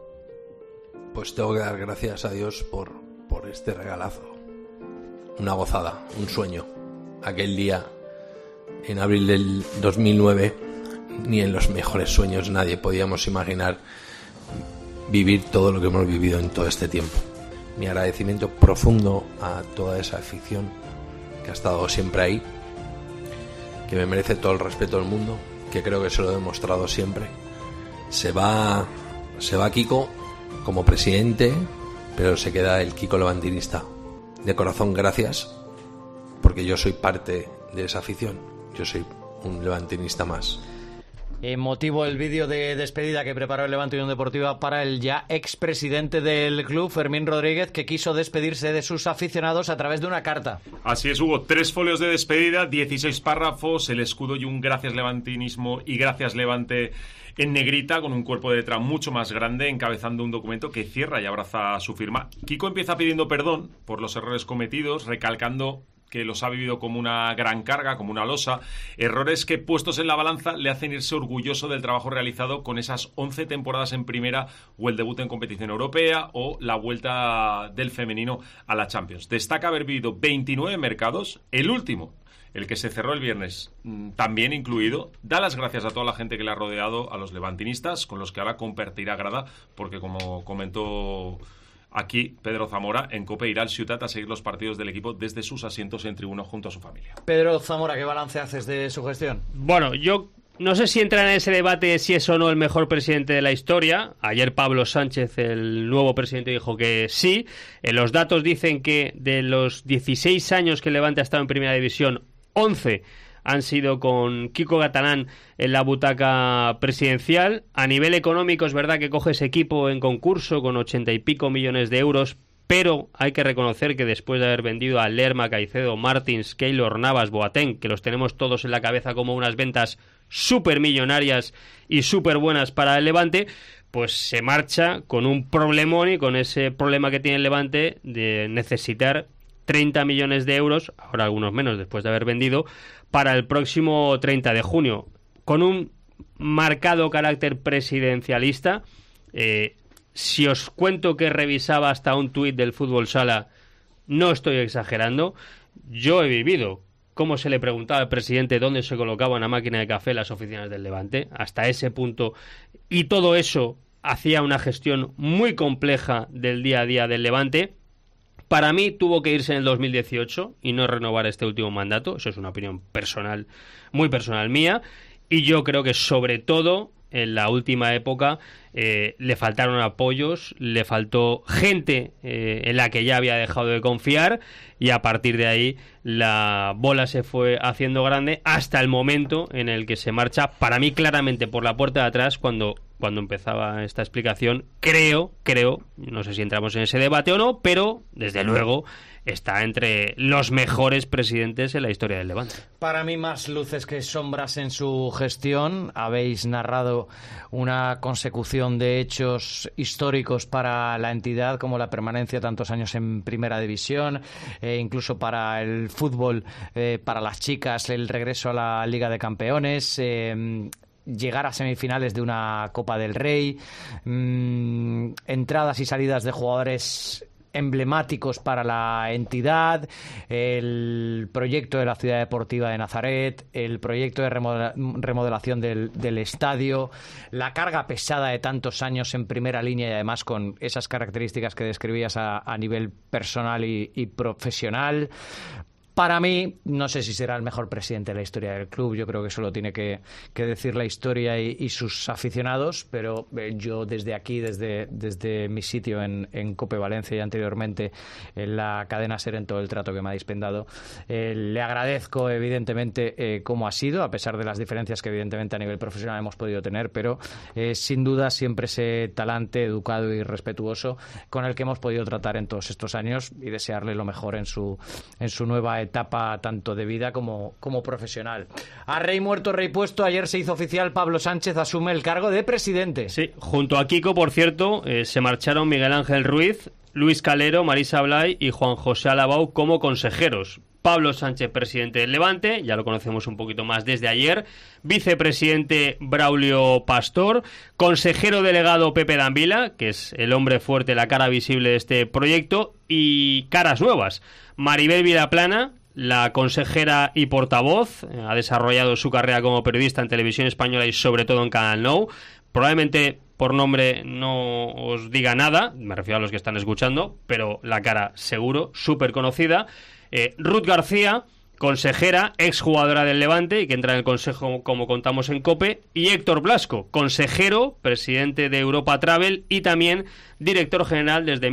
pues tengo que dar gracias a Dios por este regalazo. Una gozada, un sueño. Aquel día, en abril del 2009, ni en los mejores sueños nadie podíamos imaginar vivir todo lo que hemos vivido en todo este tiempo. Mi agradecimiento profundo a toda esa afición que ha estado siempre ahí, que me merece todo el respeto del mundo, que creo que se lo he demostrado siempre. Se va Quico como presidente, pero se queda el Quico levantinista. De corazón, gracias, porque yo soy parte de esa afición. Yo soy un levantinista más. Emotivo el vídeo de despedida que preparó el Levante Unión Deportiva para el ya expresidente del club, Fermín Rodríguez, que quiso despedirse de sus aficionados a través de una carta. Así es, hubo 3 folios de despedida, 16 párrafos, el escudo y un gracias levantinismo y gracias Levante en negrita, con un cuerpo de letra mucho más grande, encabezando un documento que cierra y abraza su firma. Quico empieza pidiendo perdón por los errores cometidos, recalcando que los ha vivido como una gran carga, como una losa, errores que puestos en la balanza le hacen irse orgulloso del trabajo realizado con esas 11 temporadas en primera o el debut en competición europea o la vuelta del femenino a la Champions. Destaca haber vivido 29 mercados, el último, el que se cerró el viernes, también incluido. Da las gracias a toda la gente que le ha rodeado, a los levantinistas, con los que ahora compartirá grada, porque como comentó aquí Pedro Zamora, en COPE irá al Ciutat a seguir los partidos del equipo desde sus asientos en tribuna junto a su familia. Pedro Zamora, ¿qué balance haces de su gestión? Bueno, yo no sé si entra en ese debate si es o no el mejor presidente de la historia. Ayer Pablo Sánchez, el nuevo presidente, dijo que sí. Los datos dicen que de los 16 años que el Levante ha estado en Primera División, 11 han sido con Quico Catalán en la butaca presidencial. A nivel económico es verdad que coge ese equipo en concurso con 80 y pico millones de euros, pero hay que reconocer que después de haber vendido a Lerma, Caicedo, Martins, Keylor, Navas, Boateng, que los tenemos todos en la cabeza como unas ventas súper millonarias y súper buenas para el Levante, pues se marcha con un problemón y con ese problema que tiene el Levante de necesitar 30 millones de euros, ahora algunos menos después de haber vendido, para el próximo 30 de junio. Con un marcado carácter presidencialista, si os cuento que revisaba hasta un tuit del Fútbol Sala, no estoy exagerando. Yo he vivido cómo se le preguntaba al presidente dónde se colocaba una máquina de café en las oficinas del Levante, hasta ese punto, y todo eso hacía una gestión muy compleja del día a día del Levante. Para mí tuvo que irse en el 2018 y no renovar este último mandato. Eso es una opinión personal, muy personal mía. Y yo creo que sobre todo en la última época le faltaron apoyos, le faltó gente en la que ya había dejado de confiar, y a partir de ahí la bola se fue haciendo grande hasta el momento en el que se marcha, para mí claramente por la puerta de atrás, cuando empezaba esta explicación. Creo, no sé si entramos en ese debate o no, pero desde luego está entre los mejores presidentes en la historia del Levante. Para mí, más luces que sombras en su gestión. Habéis narrado una consecución de hechos históricos para la entidad, como la permanencia tantos años en Primera División, incluso para el fútbol, para las chicas, el regreso a la Liga de Campeones, llegar a semifinales de una Copa del Rey, entradas y salidas de jugadores emblemáticos para la entidad, el proyecto de la ciudad deportiva de Nazaret, el proyecto de remodelación del estadio, la carga pesada de tantos años en primera línea y además con esas características que describías a nivel personal y profesional. Para mí, no sé si será el mejor presidente de la historia del club, yo creo que eso lo tiene que decir la historia y sus aficionados, pero yo desde aquí, desde mi sitio en COPE Valencia y anteriormente en la cadena SER, en todo el trato que me ha dispensado, le agradezco evidentemente cómo ha sido, a pesar de las diferencias que evidentemente a nivel profesional hemos podido tener, pero sin duda siempre ese talante educado y respetuoso con el que hemos podido tratar en todos estos años, y desearle lo mejor en su nueva etapa tanto de vida como profesional. A rey muerto, rey puesto, ayer se hizo oficial, Pablo Sánchez asume el cargo de presidente. Sí, junto a Kiko, por cierto, se marcharon Miguel Ángel Ruiz, Luis Calero, Marisa Blay y Juan José Alabau como consejeros. Pablo Sánchez, presidente del Levante, ya lo conocemos un poquito más desde ayer, vicepresidente Braulio Pastor, consejero delegado Pepe Dambila, que es el hombre fuerte, la cara visible de este proyecto, y caras nuevas. Maribel Vilaplana, la consejera y portavoz, ha desarrollado su carrera como periodista en Televisión Española y sobre todo en Canal Nou. Probablemente por nombre no os diga nada, me refiero a los que están escuchando, pero la cara seguro, súper conocida. Ruth García, consejera, exjugadora del Levante y que entra en el consejo, como contamos en COPE, y Héctor Blasco, consejero, presidente de Europa Travel y también director general desde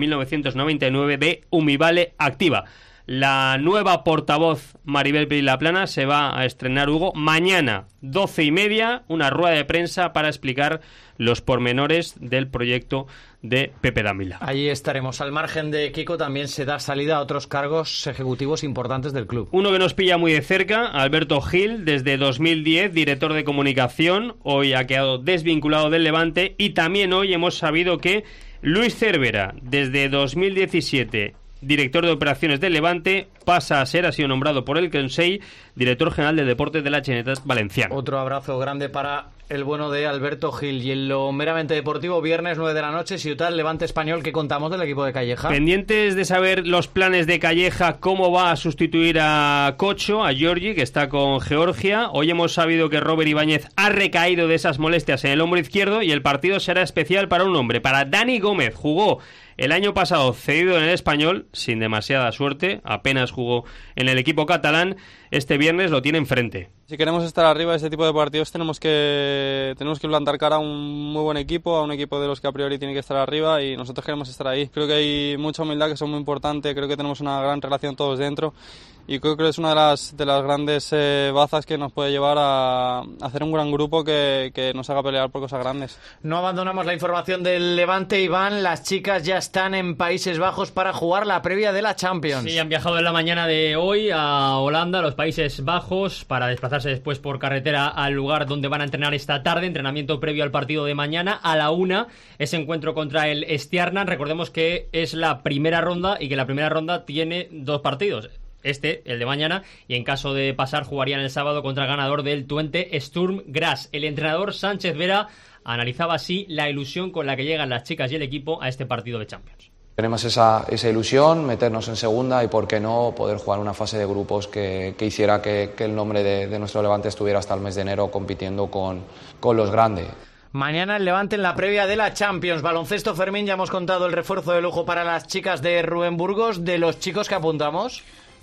1999 de Umivale Activa. La nueva portavoz Maribel Vilaplana se va a estrenar, Hugo, mañana 12:30, una rueda de prensa para explicar los pormenores del proyecto de Pepe Dambila. Allí estaremos. Al margen de Kiko, también se da salida a otros cargos ejecutivos importantes del club. Uno que nos pilla muy de cerca, Alberto Gil, desde 2010, director de comunicación, hoy ha quedado desvinculado del Levante, y también hoy hemos sabido que Luis Cervera, desde 2017, director de operaciones del Levante, pasa a ser, ha sido nombrado por el Consell, director general de deportes de la Generalitat Valenciana. Otro abrazo grande para el bueno de Alberto Gil. Y en lo meramente deportivo, viernes 9 de la noche, Ciutat Levante Español. ¿Qué contamos del equipo de Calleja? Pendientes de saber los planes de Calleja, cómo va a sustituir a Cocho, a Giorgi, que está con Georgia. Hoy hemos sabido que Robert Ibáñez ha recaído de esas molestias en el hombro izquierdo y el partido será especial para un hombre, para Dani Gómez. Jugó el año pasado cedido en el Español, sin demasiada suerte, apenas jugó en el equipo catalán. Este viernes lo tiene enfrente. Si queremos estar arriba de este tipo de partidos tenemos que plantar cara a un muy buen equipo, a un equipo de los que a priori tiene que estar arriba, y nosotros queremos estar ahí. Creo que hay mucha humildad, que es muy importante, creo que tenemos una gran relación todos dentro, y creo que es una de las grandes bazas que nos puede llevar a hacer un gran grupo que nos haga pelear por cosas grandes. No abandonamos la información del Levante, Iván. Las chicas ya están en Países Bajos para jugar la previa de la Champions. Sí, han viajado en la mañana de hoy a Holanda, a los Países Bajos, para desplazarse después por carretera al lugar donde van a entrenar esta tarde. Entrenamiento previo al partido de mañana a la 1, ese encuentro contra el Stjarnan. Recordemos que es la primera ronda y que la primera ronda tiene 2 partidos. El de mañana, y en caso de pasar jugarían el sábado contra el ganador del Twente Sturm Graz. El entrenador Sánchez Vera analizaba así la ilusión con la que llegan las chicas y el equipo a este partido de Champions. Tenemos esa ilusión, meternos en segunda y, por qué no, poder jugar una fase de grupos que hiciera que el nombre de nuestro Levante estuviera hasta el mes de enero compitiendo con los grandes. Mañana el Levante en la previa de la Champions. Baloncesto, Fermín, ya hemos contado el refuerzo de lujo para las chicas de Rubén Burgos. ¿De los chicos que apuntamos?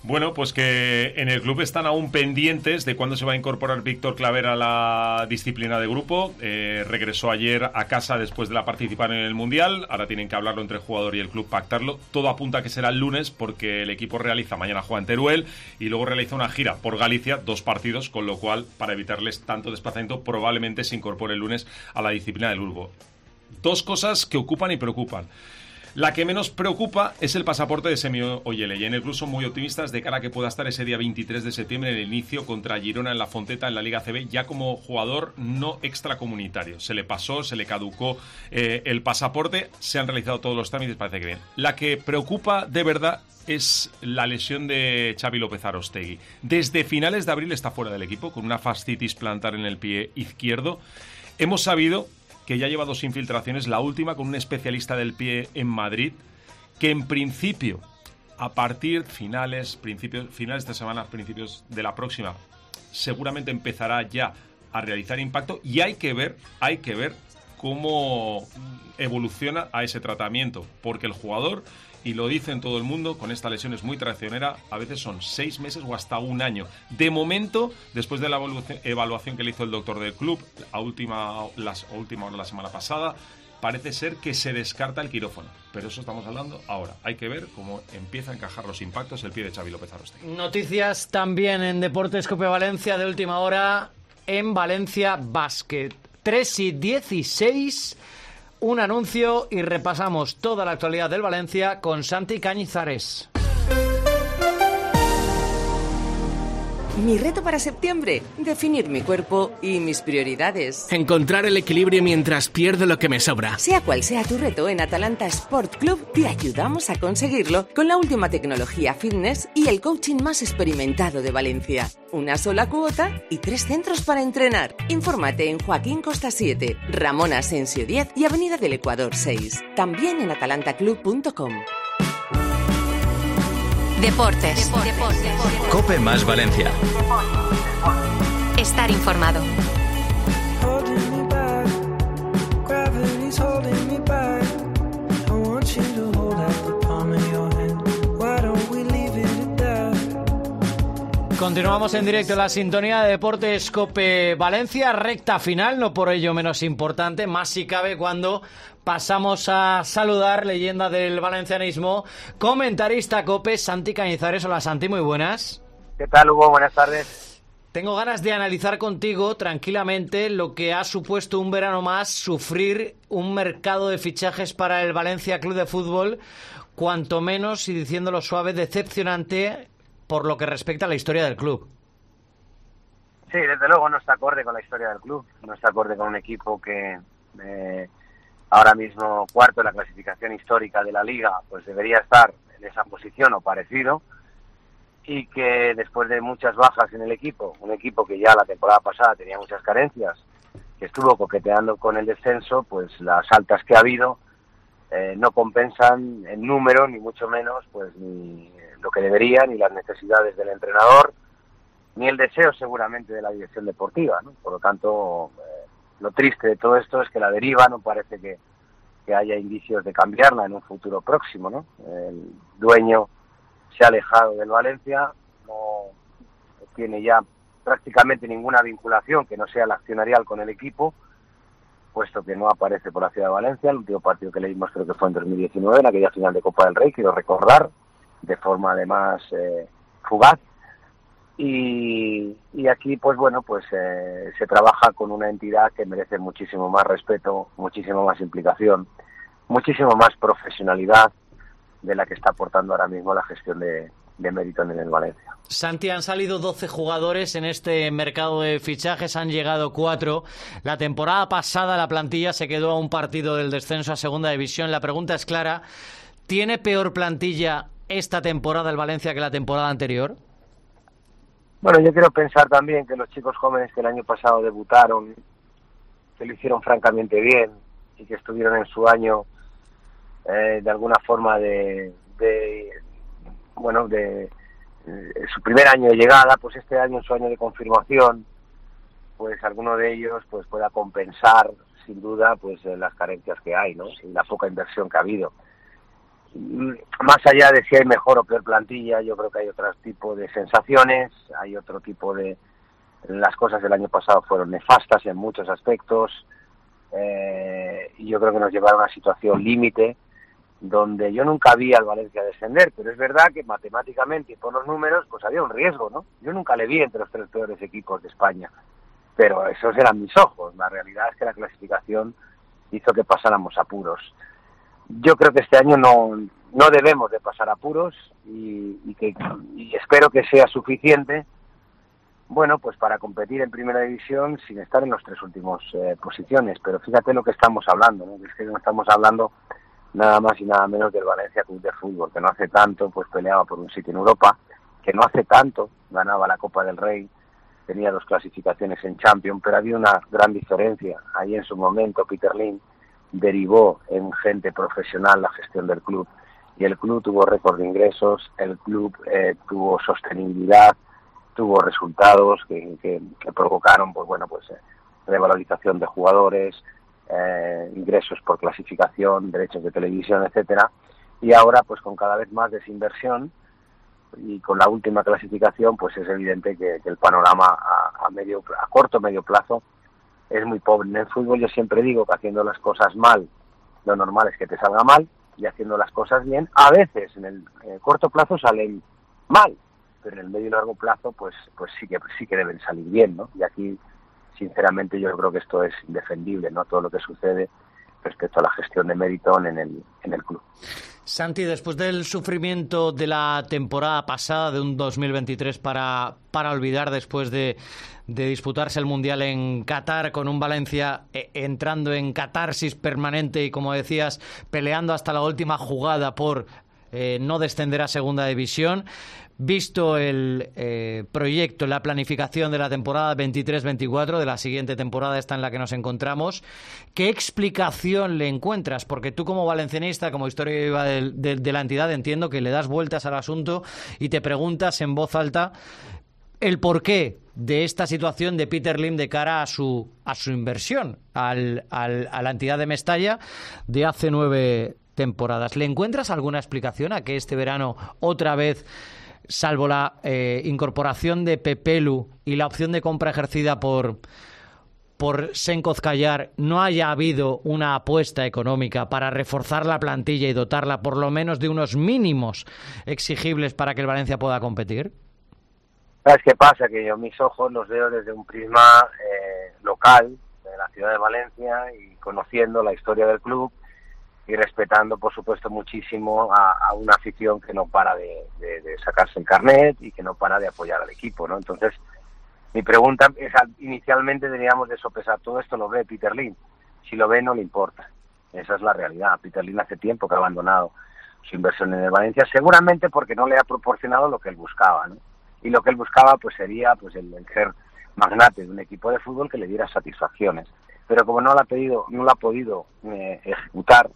Bueno, pues que en el club están aún pendientes de cuándo se va a incorporar Víctor Claver a la disciplina de grupo. Regresó ayer a casa después de la participación en el Mundial. Ahora tienen que hablarlo entre el jugador y el club, pactarlo. Todo apunta a que será el lunes porque el equipo mañana juega en Teruel y luego realiza una gira por Galicia, 2 partidos, con lo cual, para evitarles tanto desplazamiento, probablemente se incorpore el lunes a la disciplina del grupo. 2 cosas que ocupan y preocupan. La que menos preocupa es el pasaporte de Semi Ollele, y en el club son muy optimistas de cara a que pueda estar ese día 23 de septiembre en el inicio contra Girona en la Fonteta en la Liga CB, ya como jugador no extracomunitario. Se le pasó, se le caducó el pasaporte, se han realizado todos los trámites, parece que bien. La que preocupa de verdad es la lesión de Xavi López Arostegui. Desde finales de abril está fuera del equipo con una fascitis plantar en el pie izquierdo. Hemos sabido que ya lleva 2 infiltraciones, la última con un especialista del pie en Madrid, que en principio, a partir finales de esta semana, principios de la próxima, seguramente empezará ya a realizar impacto, y hay que ver cómo evoluciona a ese tratamiento, porque el jugador, y lo dicen todo el mundo, con esta lesión es muy traicionera, a veces son 6 meses o hasta 1 año. De momento, después de la evaluación que le hizo el doctor del club, a última hora la semana pasada, parece ser que se descarta el quirófano. Pero eso estamos hablando ahora. Hay que ver cómo empieza a encajar los impactos el pie de Xavi López Arostegui. Noticias también en Deportes Cope Valencia de última hora en Valencia Basket. 3:16... un anuncio y repasamos toda la actualidad del Valencia con Santi Cañizares. Mi reto para septiembre, definir mi cuerpo y mis prioridades. Encontrar el equilibrio mientras pierdo lo que me sobra. Sea cual sea tu reto, en Atalanta Sport Club te ayudamos a conseguirlo con la última tecnología fitness y el coaching más experimentado de Valencia. Una sola cuota y 3 centros para entrenar. Infórmate en Joaquín Costa 7, Ramón Asensio 10 y Avenida del Ecuador 6. También en atalantaclub.com. Deportes. Cope más Valencia. Estar informado. Continuamos en directo en la sintonía de Deportes Cope Valencia, recta final, no por ello menos importante, más si cabe cuando pasamos a saludar, leyenda del valencianismo, comentarista Cope, Santi Cañizares. Hola Santi, muy buenas. ¿Qué tal, Hugo? Buenas tardes. Tengo ganas de analizar contigo tranquilamente lo que ha supuesto un verano más sufrir un mercado de fichajes para el Valencia Club de Fútbol, cuanto menos, y diciéndolo suave, decepcionante por lo que respecta a la historia del club. Sí, desde luego no está acorde con la historia del club, no está acorde con un equipo que ahora mismo cuarto en la clasificación histórica de la Liga, pues debería estar en esa posición o parecido, y que después de muchas bajas en el equipo, un equipo que ya la temporada pasada tenía muchas carencias, que estuvo coqueteando con el descenso, pues las altas que ha habido no compensan en número, ni mucho menos, pues ni lo que debería, ni las necesidades del entrenador, ni el deseo seguramente de la dirección deportiva, ¿no? Por lo tanto, lo triste de todo esto es que la deriva no parece que haya indicios de cambiarla en un futuro próximo, ¿no? El dueño se ha alejado del Valencia, no tiene ya prácticamente ninguna vinculación que no sea la accionarial con el equipo, puesto que no aparece por la ciudad de Valencia. El último partido que leímos creo que fue en 2019, en aquella final de Copa del Rey, quiero recordar, de forma además fugaz. Y aquí, pues bueno, pues se trabaja con una entidad que merece muchísimo más respeto, muchísimo más implicación, muchísimo más profesionalidad de la que está aportando ahora mismo la gestión de mérito en el Valencia. Santi, han salido 12 jugadores en este mercado de fichajes, han llegado 4. La temporada pasada la plantilla se quedó a un partido del descenso a Segunda División. La pregunta es clara, ¿tiene peor plantilla esta temporada el Valencia que la temporada anterior? Bueno, yo quiero pensar también que los chicos jóvenes que el año pasado debutaron, que lo hicieron francamente bien y que estuvieron en su año de alguna forma de su primer año de llegada, pues este año, en su año de confirmación, pues alguno de ellos pues pueda compensar sin duda pues las carencias que hay, ¿no? Y la poca inversión que ha habido. más allá de si hay mejor o peor plantilla, yo creo que hay otro tipo de sensaciones, hay otro tipo de... Las cosas del año pasado fueron nefastas en muchos aspectos, y yo creo que nos llevaron a una situación límite, donde yo nunca vi al Valencia descender, pero es verdad que matemáticamente y por los números pues había un riesgo, ¿no? Yo nunca le vi entre los 3 peores equipos de España, pero esos eran mis ojos. La realidad es que la clasificación hizo que pasáramos apuros. Yo creo que este año no debemos de pasar apuros y espero que sea suficiente, bueno, pues para competir en Primera División sin estar en los 3 últimos posiciones. Pero fíjate lo que estamos hablando, ¿no? Es que no estamos hablando nada más y nada menos del Valencia Club de Fútbol, que no hace tanto pues peleaba por un sitio en Europa, que no hace tanto ganaba la Copa del Rey, tenía 2 clasificaciones en Champions, pero había una gran diferencia. Ahí en su momento Peter Lim derivó en gente profesional la gestión del club, y el club tuvo récord de ingresos, el club tuvo sostenibilidad, tuvo resultados que provocaron revalorización de jugadores, ingresos por clasificación, derechos de televisión, etcétera, y ahora pues con cada vez más desinversión y con la última clasificación pues es evidente que el panorama a corto medio plazo es muy pobre. En el fútbol yo siempre digo que haciendo las cosas mal, lo normal es que te salga mal, y haciendo las cosas bien, a veces en el corto plazo salen mal, pero en el medio y largo plazo pues sí que deben salir bien, ¿no? Y aquí sinceramente yo creo que esto es indefendible, ¿no? Todo lo que sucede respecto a la gestión de Meriton en el club. Santi, después del sufrimiento de la temporada pasada, de un 2023 para olvidar, después de disputarse el Mundial en Qatar, con un Valencia entrando en catarsis permanente y, como decías, peleando hasta la última jugada por no descender a Segunda División, visto el proyecto, la planificación de la temporada 23-24, de la siguiente temporada, esta en la que nos encontramos, ¿qué explicación le encuentras? Porque tú, como valencianista, como historia viva de la entidad, entiendo que le das vueltas al asunto y te preguntas en voz alta el porqué de esta situación de Peter Lim de cara a su inversión a la entidad de Mestalla de hace 9 temporadas. ¿Le encuentras alguna explicación a que este verano otra vez, salvo la incorporación de Pepelu y la opción de compra ejercida por Senko Zkayar, no haya habido una apuesta económica para reforzar la plantilla y dotarla por lo menos de unos mínimos exigibles para que el Valencia pueda competir? ¿Sabes qué pasa? Que yo mis ojos los veo desde un prisma local de la ciudad de Valencia, y conociendo la historia del club y respetando, por supuesto, muchísimo a una afición que no para de sacarse el carnet y que no para de apoyar al equipo, ¿no? Entonces, mi pregunta es, inicialmente deberíamos de sopesar todo esto, ¿lo ve Peter Lim? Si lo ve, no le importa. Esa es la realidad. Peter Lim hace tiempo que ha abandonado su inversión en el Valencia, seguramente porque no le ha proporcionado lo que él buscaba, ¿no? Y lo que él buscaba pues sería pues el ser magnate de un equipo de fútbol que le diera satisfacciones. Pero como no lo ha podido ejecutar,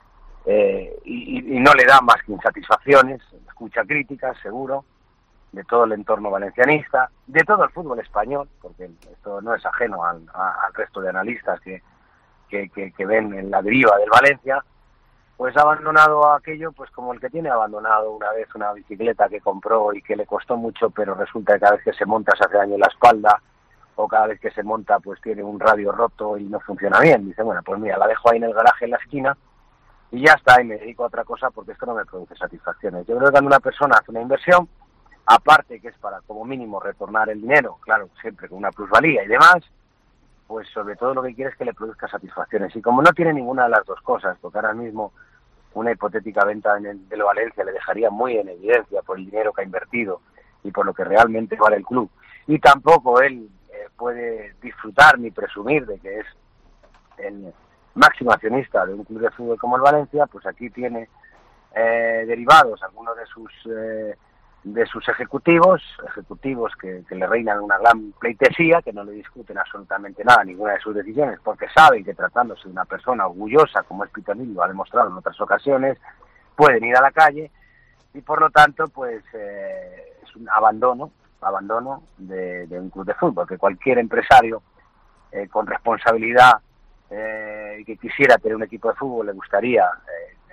y no le da más que insatisfacciones, escucha críticas, seguro, de todo el entorno valencianista, de todo el fútbol español, porque esto no es ajeno al resto de analistas que ven en la deriva del Valencia, pues ha abandonado aquello pues como el que tiene abandonado una vez una bicicleta que compró y que le costó mucho, pero resulta que cada vez que se monta se hace daño en la espalda, o cada vez que se monta pues tiene un radio roto y no funciona bien. Dice, bueno, pues mira, la dejo ahí en el garaje en la esquina y ya está, y me dedico a otra cosa porque esto no me produce satisfacciones. Yo creo que cuando una persona hace una inversión, aparte que es para como mínimo retornar el dinero, claro, siempre con una plusvalía y demás, pues sobre todo lo que quiere es que le produzca satisfacciones. Y como no tiene ninguna de las dos cosas, porque ahora mismo una hipotética venta del Valencia le dejaría muy en evidencia por el dinero que ha invertido y por lo que realmente vale el club, y tampoco él puede disfrutar ni presumir de que es el máximo accionista de un club de fútbol como el Valencia, pues aquí tiene derivados algunos de sus ejecutivos que le reinan una gran pleitesía, que no le discuten absolutamente nada, ninguna de sus decisiones, porque saben que tratándose de una persona orgullosa como es Peter Lim, lo ha demostrado en otras ocasiones, pueden ir a la calle, y por lo tanto pues es un abandono de un club de fútbol, que cualquier empresario con responsabilidad y que quisiera tener un equipo de fútbol le gustaría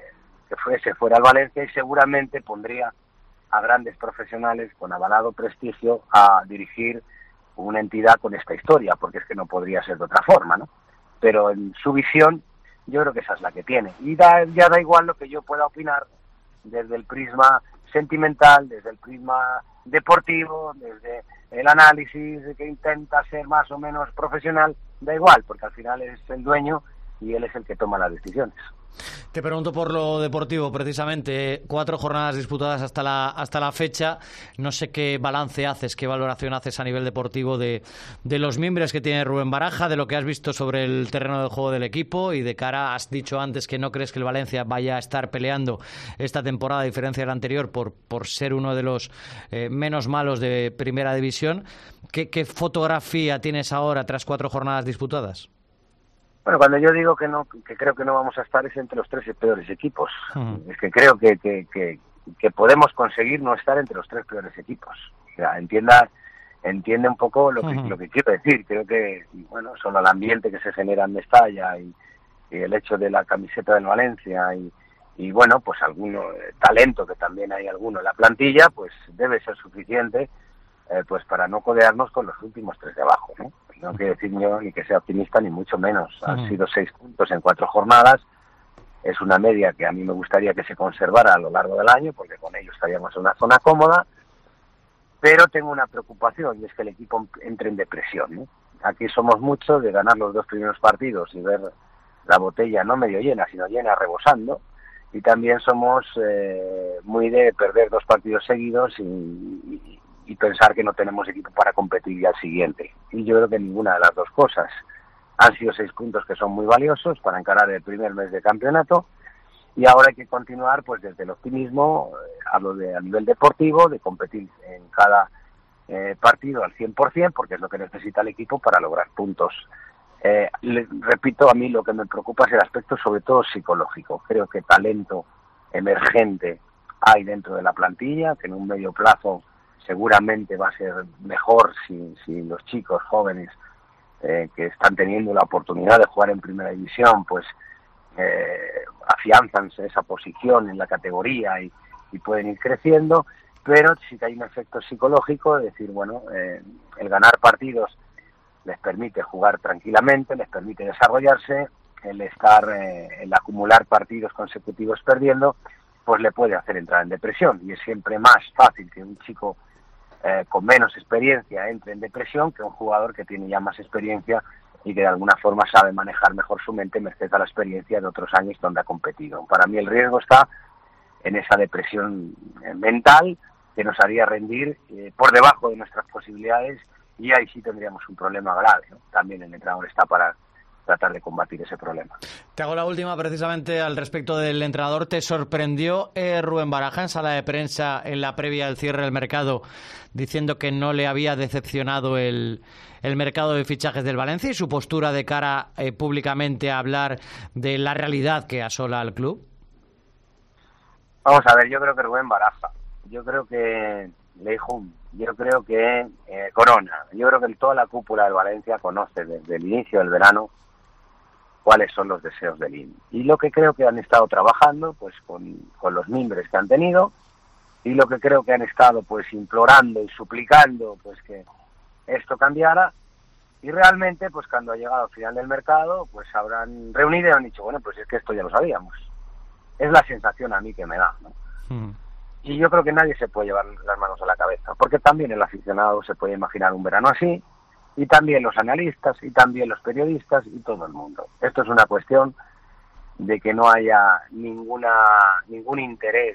se fuera al Valencia y seguramente pondría a grandes profesionales con avalado prestigio a dirigir una entidad con esta historia, porque es que no podría ser de otra forma, ¿no? Pero en su visión, yo creo que esa es la que tiene. Y ya da igual lo que yo pueda opinar desde el prisma sentimental, desde el prisma deportivo, desde el análisis de que intenta ser más o menos profesional, da igual, porque al final es el dueño y él es el que toma las decisiones. Te pregunto por lo deportivo, precisamente. 4 jornadas disputadas hasta la fecha. No sé qué balance haces, qué valoración haces a nivel deportivo de los miembros que tiene Rubén Baraja, de lo que has visto sobre el terreno de juego del equipo y de cara, has dicho antes que no crees que el Valencia vaya a estar peleando esta temporada, a diferencia de la anterior, por ser uno de los menos malos de primera división. ¿Qué fotografía tienes ahora tras 4 jornadas disputadas? Bueno, cuando yo digo que creo que no vamos a estar es entre los 3 peores equipos. Es que creo que podemos conseguir no estar entre los 3 peores equipos. O sea, entiende un poco lo que quiero decir. Creo que, bueno, solo el ambiente que se genera en Mestalla y el hecho de la camiseta del Valencia y bueno, pues alguno talento, que también hay alguno en la plantilla, pues debe ser suficiente pues para no codearnos con los últimos 3 de abajo, ¿no? No quiero decir yo ni que sea optimista ni mucho menos. Han sido 6 puntos en 4 jornadas. Es una media que a mí me gustaría que se conservara a lo largo del año, porque con ello estaríamos en una zona cómoda. Pero tengo una preocupación, y es que el equipo entre en depresión, ¿no? Aquí somos muchos de ganar los 2 primeros partidos y ver la botella no medio llena, sino llena rebosando. Y también somos muy de perder 2 partidos seguidos y pensar que no tenemos equipo para competir ya al siguiente. Y yo creo que ninguna de las 2 cosas. Han sido 6 puntos que son muy valiosos para encarar el primer mes de campeonato, y ahora hay que continuar pues desde el optimismo, hablo a nivel deportivo, de competir en cada partido al 100%, porque es lo que necesita el equipo para lograr puntos. Repito, a mí lo que me preocupa es el aspecto sobre todo psicológico. Creo que talento emergente hay dentro de la plantilla, que en un medio plazo seguramente va a ser mejor si los chicos jóvenes que están teniendo la oportunidad de jugar en primera división pues afianzan esa posición en la categoría y pueden ir creciendo, pero sí que hay un efecto psicológico de decir, bueno, el ganar partidos les permite jugar tranquilamente, les permite desarrollarse, el acumular partidos consecutivos perdiendo pues le puede hacer entrar en depresión, y es siempre más fácil que un chico con menos experiencia entre en depresión que un jugador que tiene ya más experiencia y que de alguna forma sabe manejar mejor su mente merced a la experiencia de otros años donde ha competido. Para mí el riesgo está en esa depresión mental que nos haría rendir por debajo de nuestras posibilidades, y ahí sí tendríamos un problema grave, ¿no? También el entrenador está para tratar de combatir ese problema. Te hago la última precisamente al respecto del entrenador. ¿Te sorprendió Rubén Baraja en sala de prensa en la previa del cierre del mercado diciendo que no le había decepcionado el mercado de fichajes del Valencia y su postura de cara públicamente a hablar de la realidad que asola al club? Vamos a ver, yo creo que Rubén Baraja, yo creo que Leijun, yo creo que Corona, yo creo que toda la cúpula del Valencia conoce desde el inicio del verano cuáles son los deseos del IN. Y lo que creo que han estado trabajando pues con los mimbres que han tenido, y lo que creo que han estado pues implorando y suplicando pues que esto cambiara, y realmente pues cuando ha llegado al final del mercado pues habrán reunido y han dicho, bueno, pues es que esto ya lo sabíamos. Es la sensación a mí que me da, ¿no? Y yo creo que nadie se puede llevar las manos a la cabeza, porque también el aficionado se puede imaginar un verano así, y también los analistas, y también los periodistas, y todo el mundo. Esto es una cuestión de que no haya ningún interés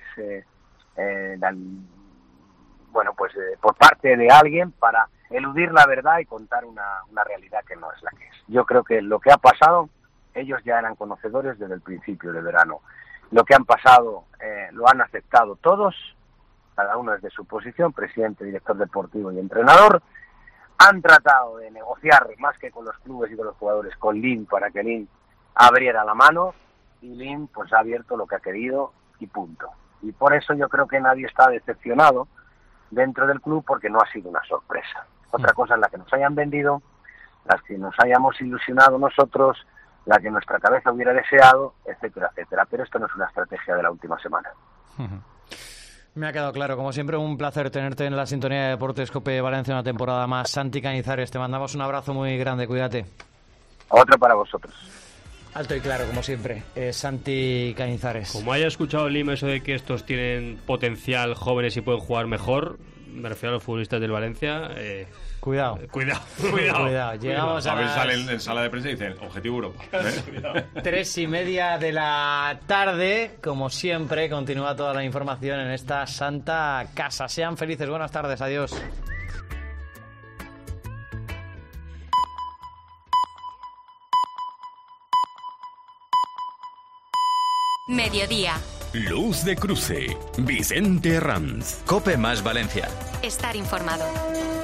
por parte de alguien para eludir la verdad y contar una realidad que no es la que es. Yo creo que lo que ha pasado, ellos ya eran conocedores desde el principio del verano. Lo que han pasado lo han aceptado todos, cada uno desde su posición, presidente, director deportivo y entrenador. Han tratado de negociar más que con los clubes y con los jugadores, con Lin, para que Lin abriera la mano, y Lin pues ha abierto lo que ha querido y punto. Y por eso yo creo que nadie está decepcionado dentro del club, porque no ha sido una sorpresa. Otra cosa es la que nos hayan vendido, las que nos hayamos ilusionado nosotros, la que nuestra cabeza hubiera deseado, etcétera, etcétera. Pero esto no es una estrategia de la última semana. Me ha quedado claro. Como siempre, un placer tenerte en la sintonía de Deportes COPE Valencia una temporada más. Santi Cañizares, te mandamos un abrazo muy grande, cuídate. Otro para vosotros. Alto y claro, como siempre, Santi Cañizares. Como haya escuchado Lima eso de que estos tienen potencial, jóvenes y pueden jugar mejor, me refiero a los futbolistas del Valencia. Cuidado. Cuidado. Llegamos a ver, las... salen en sala de prensa y dicen Objetivo Europa. 3:30 de la tarde. Como siempre, continúa toda la información en esta santa casa. Sean felices, buenas tardes, adiós. Mediodía. Luz de Cruce. Vicente Ranz. Cope más Valencia. Estar informado.